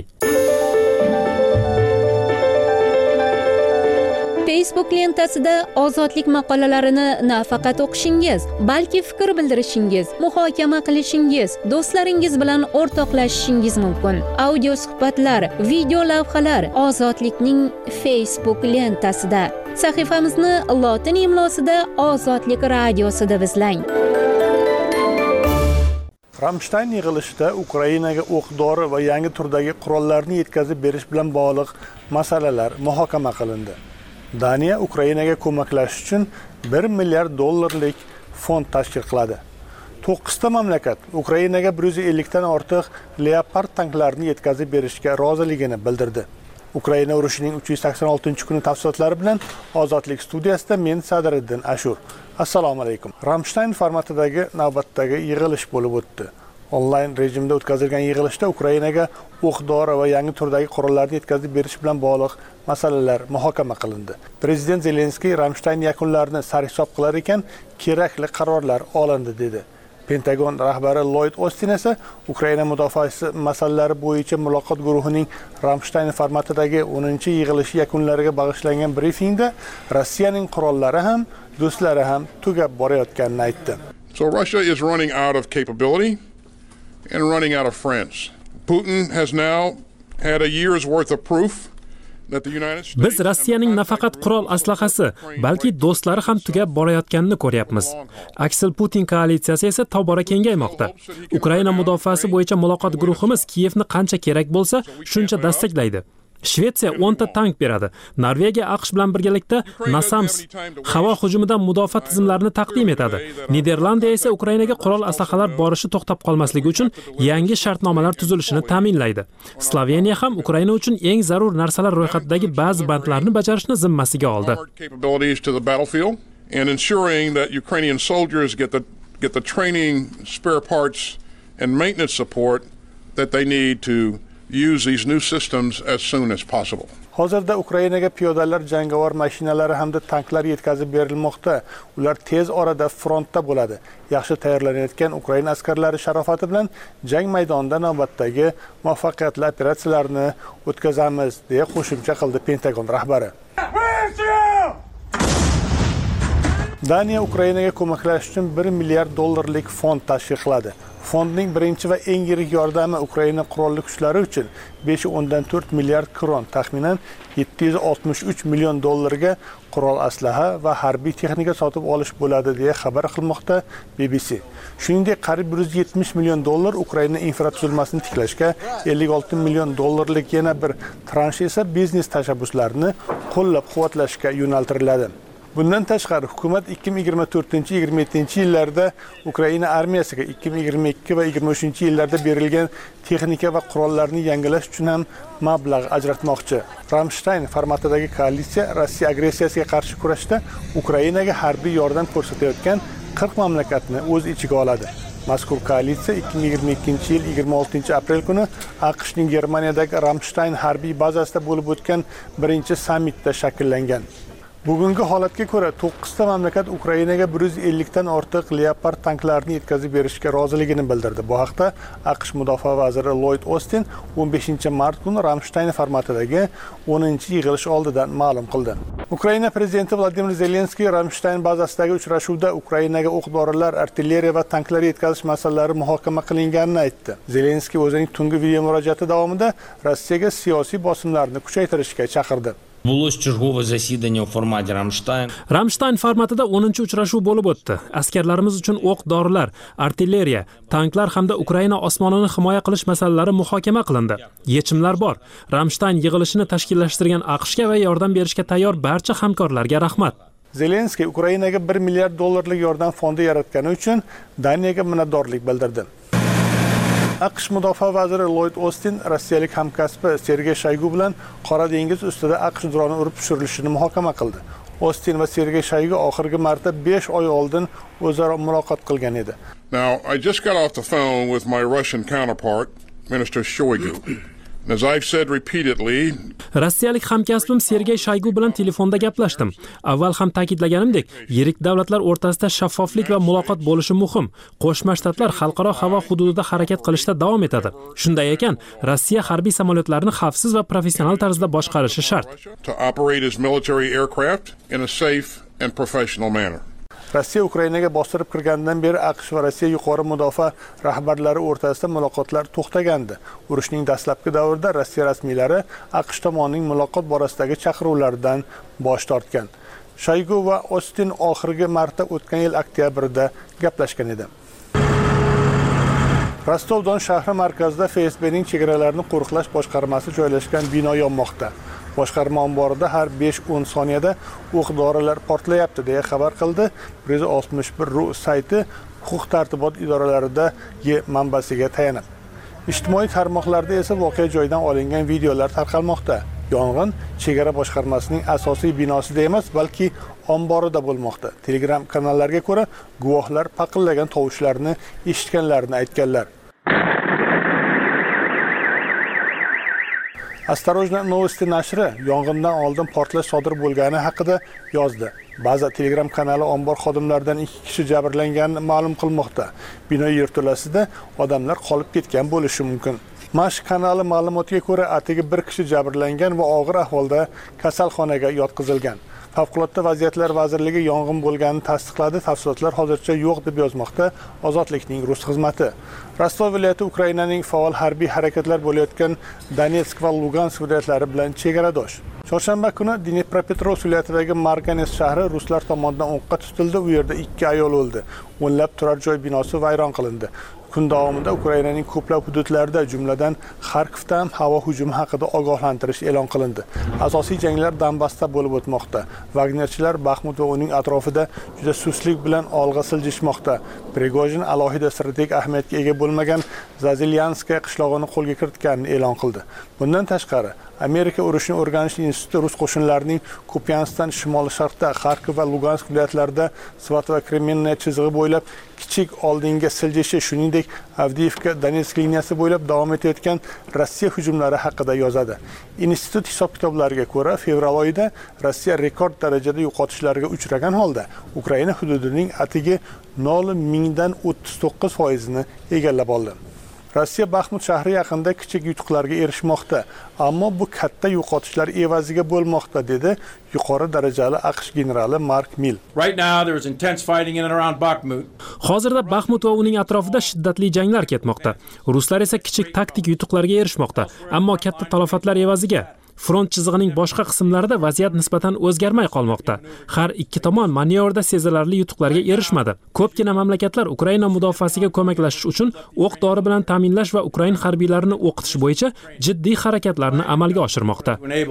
Facebook lentasida ozodlik maqolalarini nafaqat o'qishingiz, balki fikr bildirishingiz, muhokama qilishingiz, do'stlaringiz bilan o'rtoqlashishingiz mumkin. Audio suhbatlar, video lavhalar Ozodlikning Facebook lentasida. Sahifamizni lotin imlosida Ozodlik radiosida izlang.
Ramstein yig'ilishida Ukrainaga o'q-dori va yangi turdagi qurollarni yetkazib berish bilan bog'liq masalalar muhokama qilindi. Daniya Ukrainaga ko'maklashish uchun bir milliard dollarlik fond tashkil qiladi. to'qqizta mamlakat Ukrainaga bir yuz ellik dan ortiq Leopard tanklarini yetkazib berishga roziligini bildirdi. Ukraina urushining uch yuz sakson oltinchi kuni tafsilotlari bilan Ozodlik studiyasida men Sadriddin Ashur. Assalomu alaykum. Ramstein formatidagi navbatdagi yig'ilish bo'lib o'tdi. Onlayn rejimda o'tkazilgan yig'ilishda Ukrainaga o'q-dori va yangi turdagi qurollarni yetkazib berish bilan bog'liq masalalar muhokama qilindi. Prezident Zelenskiy Ramstein yakunlarini sarhisob qilar ekan, kerakli qarorlar olindi dedi. Pentagon rahbari Lloyd Austin esa Ukraina mudofaasi masalalari bo'yicha muloqot guruhining Ramstein formatidagi o'ninchi yig'ilishi yakunlariga bag'ishlangan brifingda Rossiyaning qurollari ham, do'stlari ham tugab borayotganini aytdi.
So Russia is running out of capability and running out of friends. Putin has now had a year's worth of proof.
Biz Rossiyaning nafaqat qurol aslahasi, balki do'stlari ham tugab borayotganini ko'ryapmiz. Aksel Putin koalitsiyasi esa tobora kengaymoqda. Ukraina mudofaasi bo'yicha muloqot guruhimiz Kiyevni qancha kerak bo'lsa, shuncha dastaklaydi. Shvetsiya o'nta tank beradi. Norvegiya AQSh bilan birgalikda NASAMS havo hujumidan mudofaa tizimlarini taqdim etadi. Niderlandiya esa Ukrainaga qurol aslahalar borishi to'xtab qolmasligi uchun yangi shartnomalar tuzilishini ta'minlaydi. Sloveniya ham Ukraina uchun eng zarur narsalar ro'yxatidagi ba'zi bandlarni bajarishni zimmasiga oldi.
And ensuring that Ukrainian soldiers get the get the training, spare parts and maintenance support that they need to use these new systems as soon as possible.
Hozirda Ukrainaga piyodalar, jangovar mashinalari hamda tanklar yetkazib berilmoqda. Ular tez orada frontda bo'ladi. Yaxshi tayyorlanayotgan Ukraina askarlari sharofati bilan jang maydonida navbatdagi muvaffaqiyatli operatsiyalarni o'tkazamiz, deya qo'shimcha qildi Pentagon rahbari. Daniya Ukrainaga ko'maklash uchun bir milliard dollarlik fond tashkil qiladi. Fondning birinchi va eng yirik yordami Ukraina qurolli kuchlari uchun besh nuqta o'ndan to'rt milliard kron, taxminan yetti yuz oltmish uch million dollarga qurol aslaha va harbiy texnika sotib olish bo'ladi, deya xabar qilmoqda B B C. Shuningdek, qariyb bir yuz yetmish million dollar Ukraina infratuzilmasini tiklashga, ellik olti million dollarlik yana bir transh esa biznes tashabbuslarini qo'llab-quvvatlashga yo'naltiriladi. Bundan tashqari, hukumat ikki ming yigirma to'rtinchi yigirma yettinchi yillarda Ukraina armiyasiga ikki ming yigirma ikki va yigirma uchinchi yillarda berilgan texnika va qurollarni yangilash uchun ham mablag' ajratmoqchi. Ramstein formatidagi koalitsiya Rossiya agressiyasiga qarshi kurashda Ukrainaga harbiy yordam ko'rsatayotgan qirq mamlakatni o'z ichiga oladi. Mazkur koalitsiya ikki ming yigirma ikkinchi yil yigirma oltinchi aprel kuni AQShning Germaniyadagi Ramstein harbiy bazasida bo'lib o'tgan birinchi sammitda shakllangan. Bugungi holatga ko'ra to'qqizta mamlakat Ukrainaga bir yuz ellik dan ortiq Leopard tanklarini yetkazib berishga roziligini bildirdi. Bu haqda AQSh mudofaa vaziri Lloyd Austin o'n beshinchi mart kuni Ramstein formatidagi o'ninchi yig'ilish oldidan ma'lum qildi. Ukraina prezidenti Vladimir Zelenskiy Ramstein bazasidagi uchrashuvda Ukrainaga o'q-dorilar, artilleriya va tanklar yetkazish masalalari muhokama qilinganini aytdi. Zelenskiy o'zining tungi video murojaati davomida Rossiyaga siyosiy bosimlarni kuchaytirishga chaqirdi.
Булось чергове засідання у форматі Рамштайн.
Ramstein formatida o'ninchi uchrashuv bo'lib o'tdi. Askarlarimiz uchun o'q-dorilar, artilleriya, tanklar hamda Ukraina osmonini himoya qilish masalalari muhokama qilindi. Yechimlar bor. Ramstein yig'ilishini tashkillashtirgan AQShga va yordam berishga tayyor barcha hamkorlarga rahmat.
Zelenskiy Ukrainaga bir milliard dollarlik yordam fondi yaratgani uchun Daniyaga minnatdorlik bildirdi. AQSh mudofaa vaziri Lloyd Austin rossiyalik hamkasbi Sergey Shoygu bilan Qora dengiz ustida AQSh droni urib tushirilishini muhokama qildi. Austin va Sergey Shoygu oxirgi marta besh oy oldin o'zaro muloqot qilgan edi.
Now, I just got off the phone with my Russian counterpart, Minister Shoigu. As I've said repeatedly,
Rossiyalik hamkasbim Sergey Shoygu bilan telefonda gaplashdim. Avval ham ta'kidlaganimdek, yirik davlatlar o'rtasida shaffoflik va muloqot bo'lishi muhim. Qo'shma Shtatlar xalqaro havo hududida harakat qilishda davom etadi. Shunday ekan, Rossiya harbiy samolyotlarini xavfsiz va professional tarzda boshqarishi shart.
To operate his military aircraft in a safe and professional manner.
Rossiya Ukrainaga bostirib kirgandan beri AQSh va Rossiya yuqori mudofaa rahbarlari o'rtasida muloqotlar to'xtagandi. Urushning dastlabki davrida Rossiya rasmiylari AQSh tomonining muloqot borasidagi chaqiruvlardan bosh tortgan. Shoygu va Austin oxirgi marta o'tgan yil oktyabrda gaplashgan edi. Rostov-Don shahri markazida F S B'ning chegaralarini qo'riqlash boshqarmasi joylashgan bino yonmoqda. Boshqarma omborida har besh o'n soniyada o'q-dorilar portlayapti, deya xabar qildi bir yuz oltmish bir ru sayti huquq-tartibot idoralarida manbasiga tayanib. Ijtimoiy tarmoqlarda esa voqea joyidan olingan videolar tarqalmoqda. Yong'in chegara boshqarmasining asosiy binosida emas, balki omborida bo'lmoqda. Telegram kanallarga ko'ra, guvohlar paqillagan tovushlarni eshitganlarini aytganlar. Осторожно Novosti nashri yong'indan oldin portlash sodir bo'lgani haqida yozdi. Ba'zi Telegram kanali ombor xodimlaridan ikki kishi jabrlanganini ma'lum qilmoqda. Bino yerto'lasida odamlar qolib ketgan bo'lishi mumkin. Mash kanali ma'lumotiga ko'ra, atigi bir kishi jabrlangan va og'ir ahvolda kasalxonaga yotqizilgan. Favqulodda vaziyatlar vazirligi yong'in bo'lganini tasdiqladi. Tafsilotlar hozircha yo'q deb yozmoqda Ozodlikning rus xizmati. Rostov viloyati Ukrainaning faol harbiy harakatlar bo'layotgan Donetsk va Lugansk viloyatlari bilan chegaradosh. Chorshanba kuni Dnepropetrovsk viloyatidagi Marganes shahri ruslar tomonidan o'qqa tutildi. U yerda ikki ayol o'ldi. O'nlab turar joy binosi vayron qilindi. Kun davomida Ukrainaning ko'plab hududlarida, jumladan Xarkovda ham havo hujumi haqida ogohlantirish e'lon qilindi. Asosiy janglar Donbassda bo'lib o'tmoqda. Wagnerchilar Baxmut va uning atrofida juda suslik bilan olg'a siljishmoqda. Prigojin alohida strategik ahamiyatga ega bo'lmagan Zazilyanskaya qishlog'ini qo'lga kiritganini e'lon qildi. Bundan tashqari, Amerika urushni o'rganish instituti rus qo'shinlarining Kupiansdan shimoli-sharqda, Xarkov va Lugansk viloyatlarida Svat va Kremenniya chizig'i bo'ylab kichik oldinga siljishi, shuningdek Avdiivka Donetsk liniyasi bo'ylab davom etayotgan Rossiya hujumlari haqida yozadi. Institut hisob-kitoblariga ko'ra, fevral oyida Rossiya rekord darajada yo'qotishlarga uchragan holda Ukraina hududining atigi nol mingdan o'ttiz to'qqiz foizini egallab oldi. Rossiya Baxmut shahri yaqinida kichik yutuqlarga erishmoqda, ammo bu katta yo'qotishlar evaziga bo'lmoqda, dedi yuqori darajali AQSh generali Mark Mill.
Right now there is intense fighting in and around Bakhmut.
Hozirda Baxmut va uning atrofida shiddatli janglar ketmoqda. Ruslar esa kichik taktik yutuqlarga erishmoqda, ammo katta talofatlar evaziga. Front chizig'ining boshqa qismlarida vaziyat nisbatan o'zgarmay qolmoqda. Har ikki tomon manevrda sezilarli yutuqlarga erishmadi. Ko'pgina mamlakatlar Ukraina mudofaasiga ko'maklashish uchun o'q-dori bilan ta'minlash va Ukrain harbiylarini o'qitish bo'yicha jiddiy harakatlarni amalga oshirmoqda.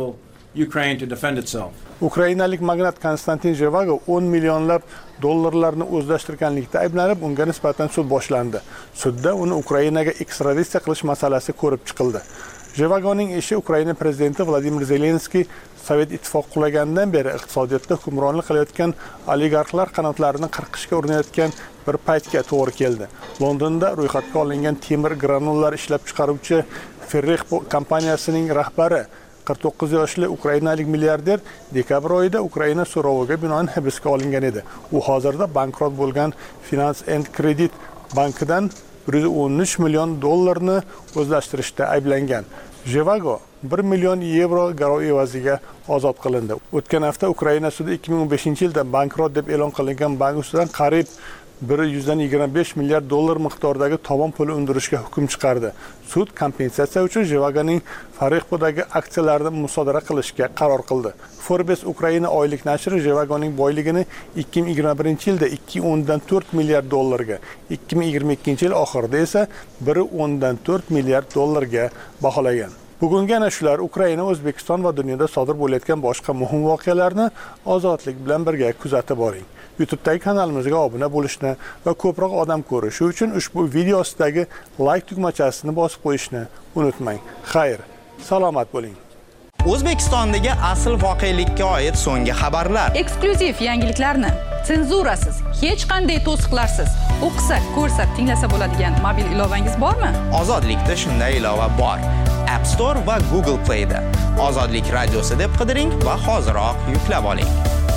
Ukrainalik magnat Konstantin Zhevago o'n millionlab dollarlarni o'zlashtirganlikda ayblanib, unga nisbatan sud boshlandi. Sudda uni Ukrainaga ekstraditsiya qilish masalasi ko'rib chiqildi. Zhevagoning ishi Ukraina prezidenti Vladimir Zelenskiy Sovet ittifoqi qulaganidan beri iqtisodiyotda hukmronlik qilayotgan oligarxlar qanotlarini qirqishga urinayotgan bir paytga to'g'ri keldi. Londonda ro'yxatga olingan temir granullar ishlab chiqaruvchi Ferrix kompaniyasining rahbari qirq to'qqiz yoshli ukrainalik milliarder dekabr oyida Ukraina so'roviga binoan hibsga olingan edi. U hozirda bankrot bo'lgan Finance and Credit bankidan bir yuz o'n uch million dollarni o'zlashtirishda ayblangan. Zhevago bir million yevro garov evaziga ozod qilindi. O'tgan hafta Ukraina sudi ikki ming o'n beshinchi yilda bankrot deb e'lon qilingan bank ustidan qariyb bir yuz yigirma besh milliard dollar miqdoridagi tovon puli undirishga hukm chiqardi. Sud kompensatsiya uchun Zhevagoning Farixpodagi aksiyalarini musodara qilishga qaror qildi. Forbes Ukraina oylik nashri Zhevagoning boyligini ikki ming yigirma birinchi yilda ikki o'ndan to'rt milliard dollarga, ikki ming yigirma ikkinchi yil oxirida esa bir o'ndan to'rt milliard dollarga baholagan. Bugungi ana shular Ukraina, O'zbekiston va dunyoda sodir bo'layotgan boshqa muhim voqealarni Ozodlik bilan birga kuzatib boring. YouTube'dagi kanalimizga obuna bo'lishni va ko'proq odam ko'rishi uchun ushbu video ostidagi like tugmachasini bosib qo'yishni unutmang. Xayr, salomat bo'ling.
O'zbekistondagi asl voqelikka oid so'nggi xabarlar.
Eksklyuziv yangiliklarni senzurasiz, hech qanday to'siqlarsiz o'qisa, ko'rsa, tinglasa bo'ladigan mobil ilovangiz bormi?
Ozodlikda shunday ilova bor. App Store va Google Play'da Ozodlik radiosi deb qidiring va hoziroq yuklab oling.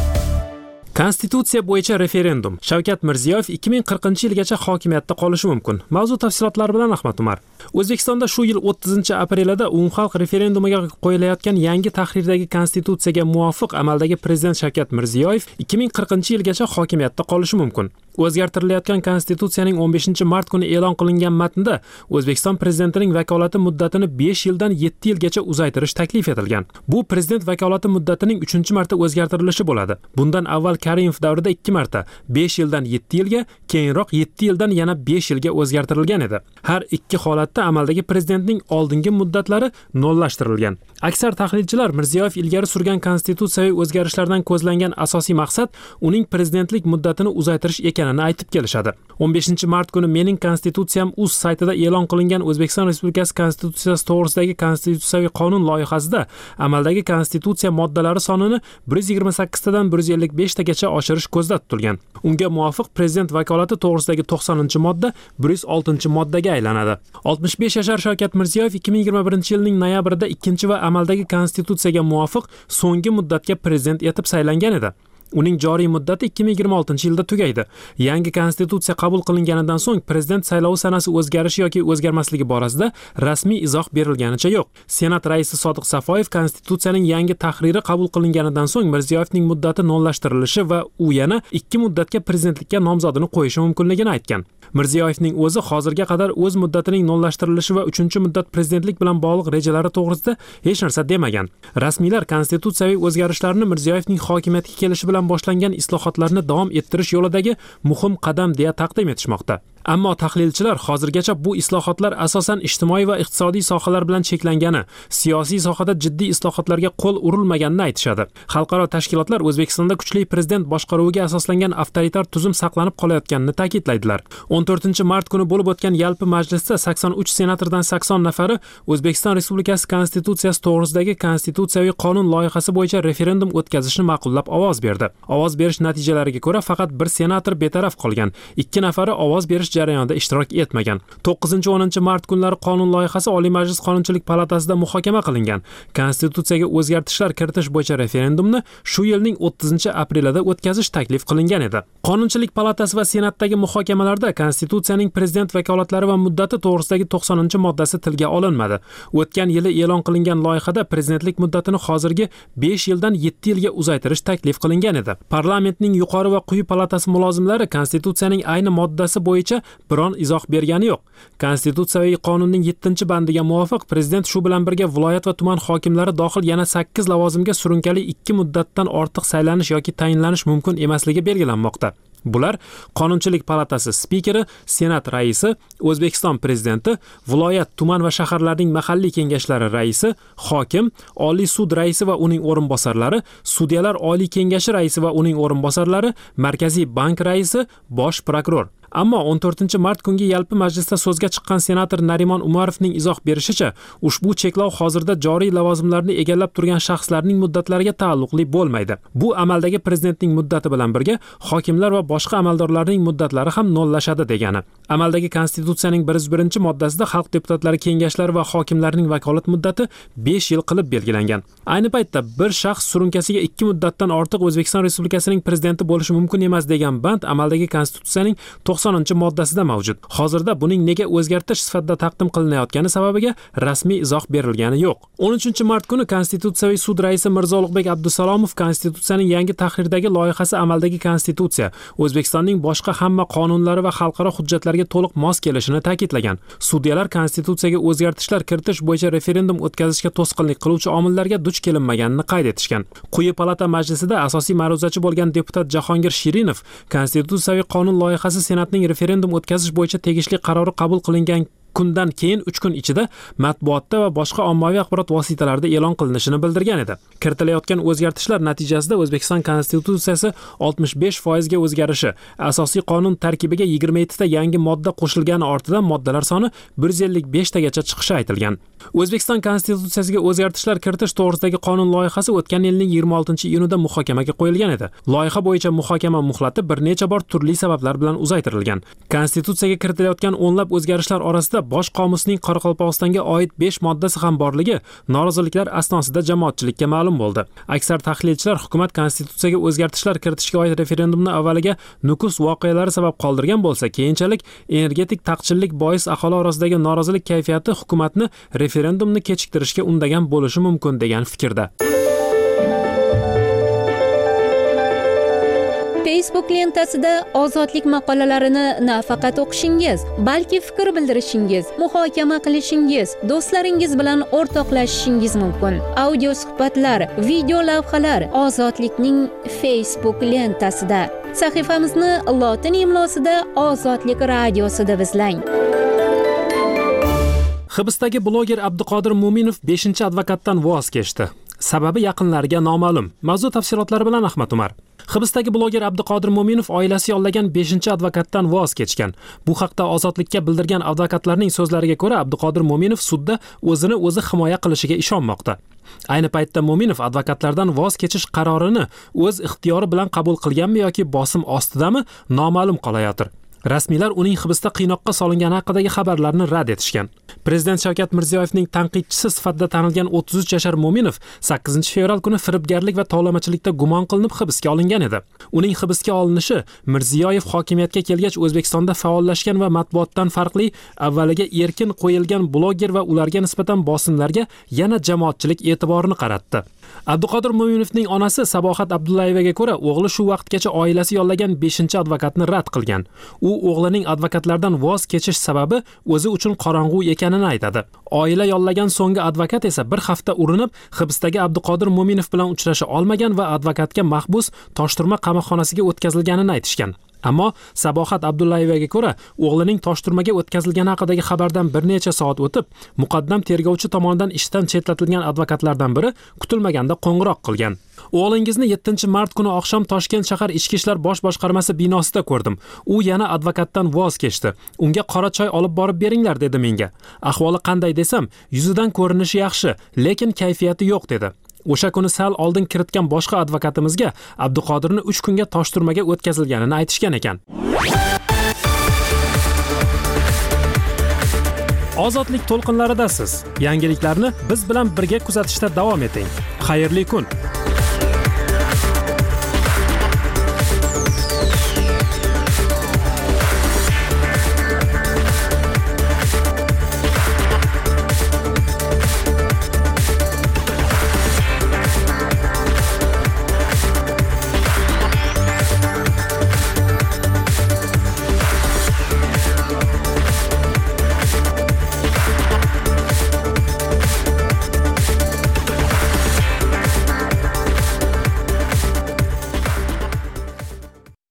Konstitutsiya bo'yicha referendum. Shavkat Mirziyoyev ikki ming qirqinchi yilgacha hokimiyatda qolishi mumkin. Mavzu tafsilotlari bilan Ahmad Umar. O'zbekistonda shu yil o'ttizinchi aprelida umumxalq referendumiga qo'yilayotgan yangi tahrirdagi konstitutsiyaga muvofiq amaldagi prezident Shavkat Mirziyoyev ikki ming qirqinchi yilgacha hokimiyatda qolishi mumkin. O'zgartirilayotgan konstitutsiyaning o'n beshinchi mart kuni e'lon qilingan matnda O'zbekiston prezidentining vakolati muddatini besh yildan yetti yilgacha uzaytirish taklif etilgan. Bu prezident vakolati muddatining uchinchi marta o'zgartirilishi bo'ladi. Bundan avval Karimov davrida ikki marta, besh yildan yetti yilga, keyinroq yetti yildan yana besh yilga o'zgartirilgan edi. Har ikki holatda amaldagi prezidentning oldingi muddatlari nollashtirilgan. Aksar tahlilchilar Mirziyoyev ilgari surgan konstitutsiyaviy o'zgarishlardan ko'zlangan asosiy maqsad uning prezidentlik muddatini uzaytirish ekanini aytib kelishadi. o'n beshinchi mart kuni Mening konstitutsiyam uz saytida e'lon qilingan O'zbekiston Respublikasi konstitutsiyasi to'g'risidagi konstitutsiyaviy qonun loyihasida amaldagi konstitutsiya moddalari sonini bir yuz yigirma sakkiz tadan bir yuz ellik besh tagacha oshirish ko'zda tutilgan. Unga muvofiq prezident vakolati to'g'risidagi to'qsoninchi modda bir yuz oltinchi moddaga aylanadi. oltmish besh yashar Shavkat Mirziyoyev ikki ming yigirma birinchi yilning noyabrida ikkinchi va amaldagi konstitutsiyaga muvofiq so'nggi muddatga prezident etib saylangan edi. Uning joriy muddati ikki ming yigirma oltinchi yilda tugaydi. Yangi konstitutsiya qabul qilinganidan so'ng prezident saylovi sanasi o'zgarishi yoki o'zgarmasligi borasida rasmiy izoh berilganicha yo'q. Senat raisi Sodiq Safoyev konstitutsiyaning yangi tahriri qabul qilinganidan so'ng Mirziyoyevning muddati nolashtirilishi va u yana ikki muddatga prezidentlikka nomzodini qo'yishi mumkinligini aytgan. Mirziyoyevning o'zi hozirga qadar o'z muddatining nolashtirilishi va uchinchi muddat prezidentlik bilan bog'liq rejalari to'g'risida hech narsa demagan. Rasmiylar konstitutsiyaviy o'zgarishlarni Mirziyoyevning hokimiyatga kelishi bilan boshlangan islohotlarni davom ettirish yo'lidagi muhim qadam deya taqdim etishmoqda. Ammo tahlilchilar hozirgacha bu islohotlar asosan ijtimoiy va iqtisodiy sohalar bilan cheklangani, siyosiy sohada jiddiy islohotlarga qo'l urilmaganini aytishadi. Xalqaro tashkilotlar O'zbekistonda kuchli prezident boshqaruviga asoslangan avtoritar tuzum saqlanib qolayotganini ta'kidlaydilar. o'n to'rtinchi mart kuni bo'lib o'tgan yalpi majlisda sakson uch senatordan sakson nafari O'zbekiston Respublikasi Konstitutsiyasi to'g'risidagi konstitutsiyaviy qonun loyihasi bo'yicha referendum o'tkazishni ma'qullab ovoz berdi. Ovoz berish natijalariga ko'ra faqat bir senator betaraf qolgan, ikki nafari ovoz berish jarayonida ishtirok etmagan. to'qqizinchi o'ninchi mart kunlari qonun loyihasi Oliy Majlis Qonunchilik palatasida muhokama qilingan. Konstitutsiyaga o'zgartishlar kiritish bo'yicha referendumni shu yilning o'ttizinchi aprelida o'tkazish taklif qilingan edi. Qonunchilik palatasi va senatdagi muhokamalarda konstitutsiyaning prezident vakolatlari va muddati to'g'risidagi to'qsoninchi moddasi tilga olinmadi. O'tgan yili e'lon qilingan loyihada prezidentlik muddatini hozirgi besh yildan yetti yilga uzaytirish taklif qilingan edi. Parlamentning yuqori va quyi palatasi mulozimlari konstitutsiyaning ayni moddasi bo'yicha biron izoh bergani yo'q. Konstitutsiyaviy qonunning yettinchi bandiga muvofiq prezident shu bilan birga viloyat va tuman hokimlari dohil yana sakkiz lavozimga surunkali ikki muddatdan ortiq saylanish yoki tayinlanish mumkin emasligi belgilanmoqda. Bular Qonunchilik palatasi spikeri, Senat raisi, O'zbekiston prezidenti, viloyat, tuman va shaharlarning mahalliy kengashlari raisi, hokim, Oliy sud raisi va uning o'rinbosarlari, sudyalar Oliy kengashi raisi va uning o'rinbosarlari, Markaziy bank raisi, bosh prokuror. Ammo o'n to'rtinchi mart kungi yalpi majlisda so'zga chiqqan senator Narimon Umarovning izoh berishicha, ushbu cheklov hozirda joriy lavozimlarni egallab turgan shaxslarning muddatlariga taalluqli bo'lmaydi. Bu amaldagi prezidentning muddati bilan birga hokimlar va boshqa amaldorlarning muddatlari ham nollashadi degani. Amaldagi konstitutsiyaning bir yuz birinchi moddasida xalq deputatlari kengashlari va hokimlarning vakolat muddati besh yil qilib belgilangan. Ayni paytda bir shaxs surunkasiga ikki muddatdan ortiq O'zbekiston Respublikasining prezidenti bo'lishi mumkin emas degan band amaldagi konstitutsiyaning to'qsoninchi moddasida mavjud. Hozirda buning nega o'zgartirish sifatida taqdim qilinayotgani sababiga rasmiy izoh berilgani yo'q. o'n uchinchi mart kuni Konstitutsiyaviy sud raisi Mirzo Ulug'bek Abdusalomov konstitutsiyaning yangi tahrirdagi loyihasi amaldagi konstitutsiya, O'zbekistonning boshqa hamma qonunlari va xalqaro hujjatlarga to'liq mos kelishini ta'kidlagan. Sudyalar konstitutsiyaga o'zgartishlar kiritish bo'yicha referendum o'tkazishga to'sqinlik qiluvchi omillarga duch kelinmaganini qayd etishgan. Quyi palata majlisida asosiy ma'ruzachi bo'lgan deputat Jahongir Shirinov konstitutsiyaviy qonun loyihasi senatning referendum o'tkazish bo'yicha tegishli qarori qabul qilingan kundan keyin uch kun ichida matbuotda va boshqa ommaviy axborot vositalarida e'lon qilinishini bildirgan edi. Kiritilayotgan o'zgartishlar natijasida O'zbekiston konstitutsiyasi oltmish besh foiz ga o'zgarishi, asosiy qonun tarkibiga yigirma yetti ta yangi modda qo'shilgani ortidan moddalar soni bir yuz ellik besh tagacha chiqishi aytilgan. O'zbekiston konstitutsiyasiga o'zgartishlar kiritish to'g'risidagi qonun loyihasi o'tgan yilning yigirma oltinchi iyunida muhokamaga qo'yilgan edi. Loyiha bo'yicha muhokama muhlati bir necha bor turli sabablar bilan uzaytirilgan. Konstitutsiyaga kiritilayotgan o'nlab o'zgarishlar orasida Bosh qomusning Qoraqalpog'istonga oid besh moddasi ham borligi noroziliklar asnosida jamoatchilikka ma'lum bo'ldi. Aksar tahlilchilar hukumat konstitutsiyaga o'zgartishlar kiritishga oid referendumni avvaliga Nukus voqealari sabab qoldirgan bo'lsa, keyinchalik energetik taqchillik bois aholi orasidagi norozilik kayfiyati hukumatni referendumni kechiktirishga undagan bo'lishi mumkin degan fikrda.
Facebook lentasida ozodlik maqolalarini nafaqat o'qishingiz, balki fikr bildirishingiz, muhokama qilishingiz, do'stlaringiz bilan o'rtoqlashishingiz mumkin. Audio suhbatlar, video lavhalar Ozodlikning Facebook lentasida. Sahifamizni lotin imlosida Ozodlik radiosida izlang.
Hibsdagi bloger Abduqodir Mo'minov beshinchi advokatdan voz kechdi. Sababi yaqinlariga noma'lum. Mavzu tafsilotlari bilan Ahmad Umar. Hibsdagi bloger Abduqodir Mo'minov oilasi yollagan beshinchi advokatdan voz kechgan. Bu haqda Ozodlikka bildirgan advokatlarning so'zlariga ko'ra, Abduqodir Mo'minov sudda o'zini o'zi himoya qilishiga ishonmoqda. Ayni paytda Mo'minov advokatlardan voz kechish qarorini o'z ixtiyori bilan qabul qilganmi yoki bosim ostidami noma'lum qolayotir. Rasmiylar uning hibsda qiynoqqa solingani haqidagi xabarlarni rad etishgan. Prezident Shavkat Mirziyoyevning tanqidchisi sifatida tanilgan o'ttiz uch yashar Mo'minov sakkizinchi fevral kuni firibgarlik va tovlamachilikda gumon qilinib hibsga olingan edi. Uning hibsga olinishi Mirziyoyev hokimiyatga kelgach O'zbekistonda faollashgan va matbuotdan farqli avvaliga erkin qo'yilgan bloger va ularga nisbatan bosimlarga yana jamoatchilik e'tiborini qaratdi. Abduqodir Mo'minovning onasi Sabohat Abdullayevaga ko'ra, o'g'li shu vaqtgacha oilasi yollagan beshinchi advokatni rad qilgan. U o'g'lining advokatlardan voz kechish sababi o'zi uchun qorong'u ekanini aytadi. Oila yollagan so'nggi advokat esa bir hafta urinib, hibsdagi Abduqodir Mo'minov bilan uchrasha olmagan va advokatga mahbus Toshturma qamoqxonasiga o'tkazilganini aytishgan. Ammo Sabohat Abdullayevaga ko'ra, o'g'lining Toshturmaga o'tkazilgani haqidagi xabardan bir necha soat o'tib, muqaddam tergovchi tomonidan ishdan chetlatilgan advokatlardan biri kutilmaganda qo'ng'iroq qilgan. O'g'lingizni yettinchi mart kuni oqshom Toshkent shahar ichki ishlar bosh boshqarmasi binosida ko'rdim. U yana advokatdan voz kechdi. Unga qora choy olib borib beringlar dedi menga. Ahvoli qanday desam, yuzidan ko'rinishi yaxshi, lekin kayfiyati yo'q dedi. O'sha kuni sal oldin kiritgan boshqa advokatimizga Abduqodirni uch kunga Toshturmaga o'tkazilganini aytishgan ekan. Ozodlik to'lqinlaridasiz. Yangiliklarni biz bilan birga kuzatishda davom eting. Xayrli kun.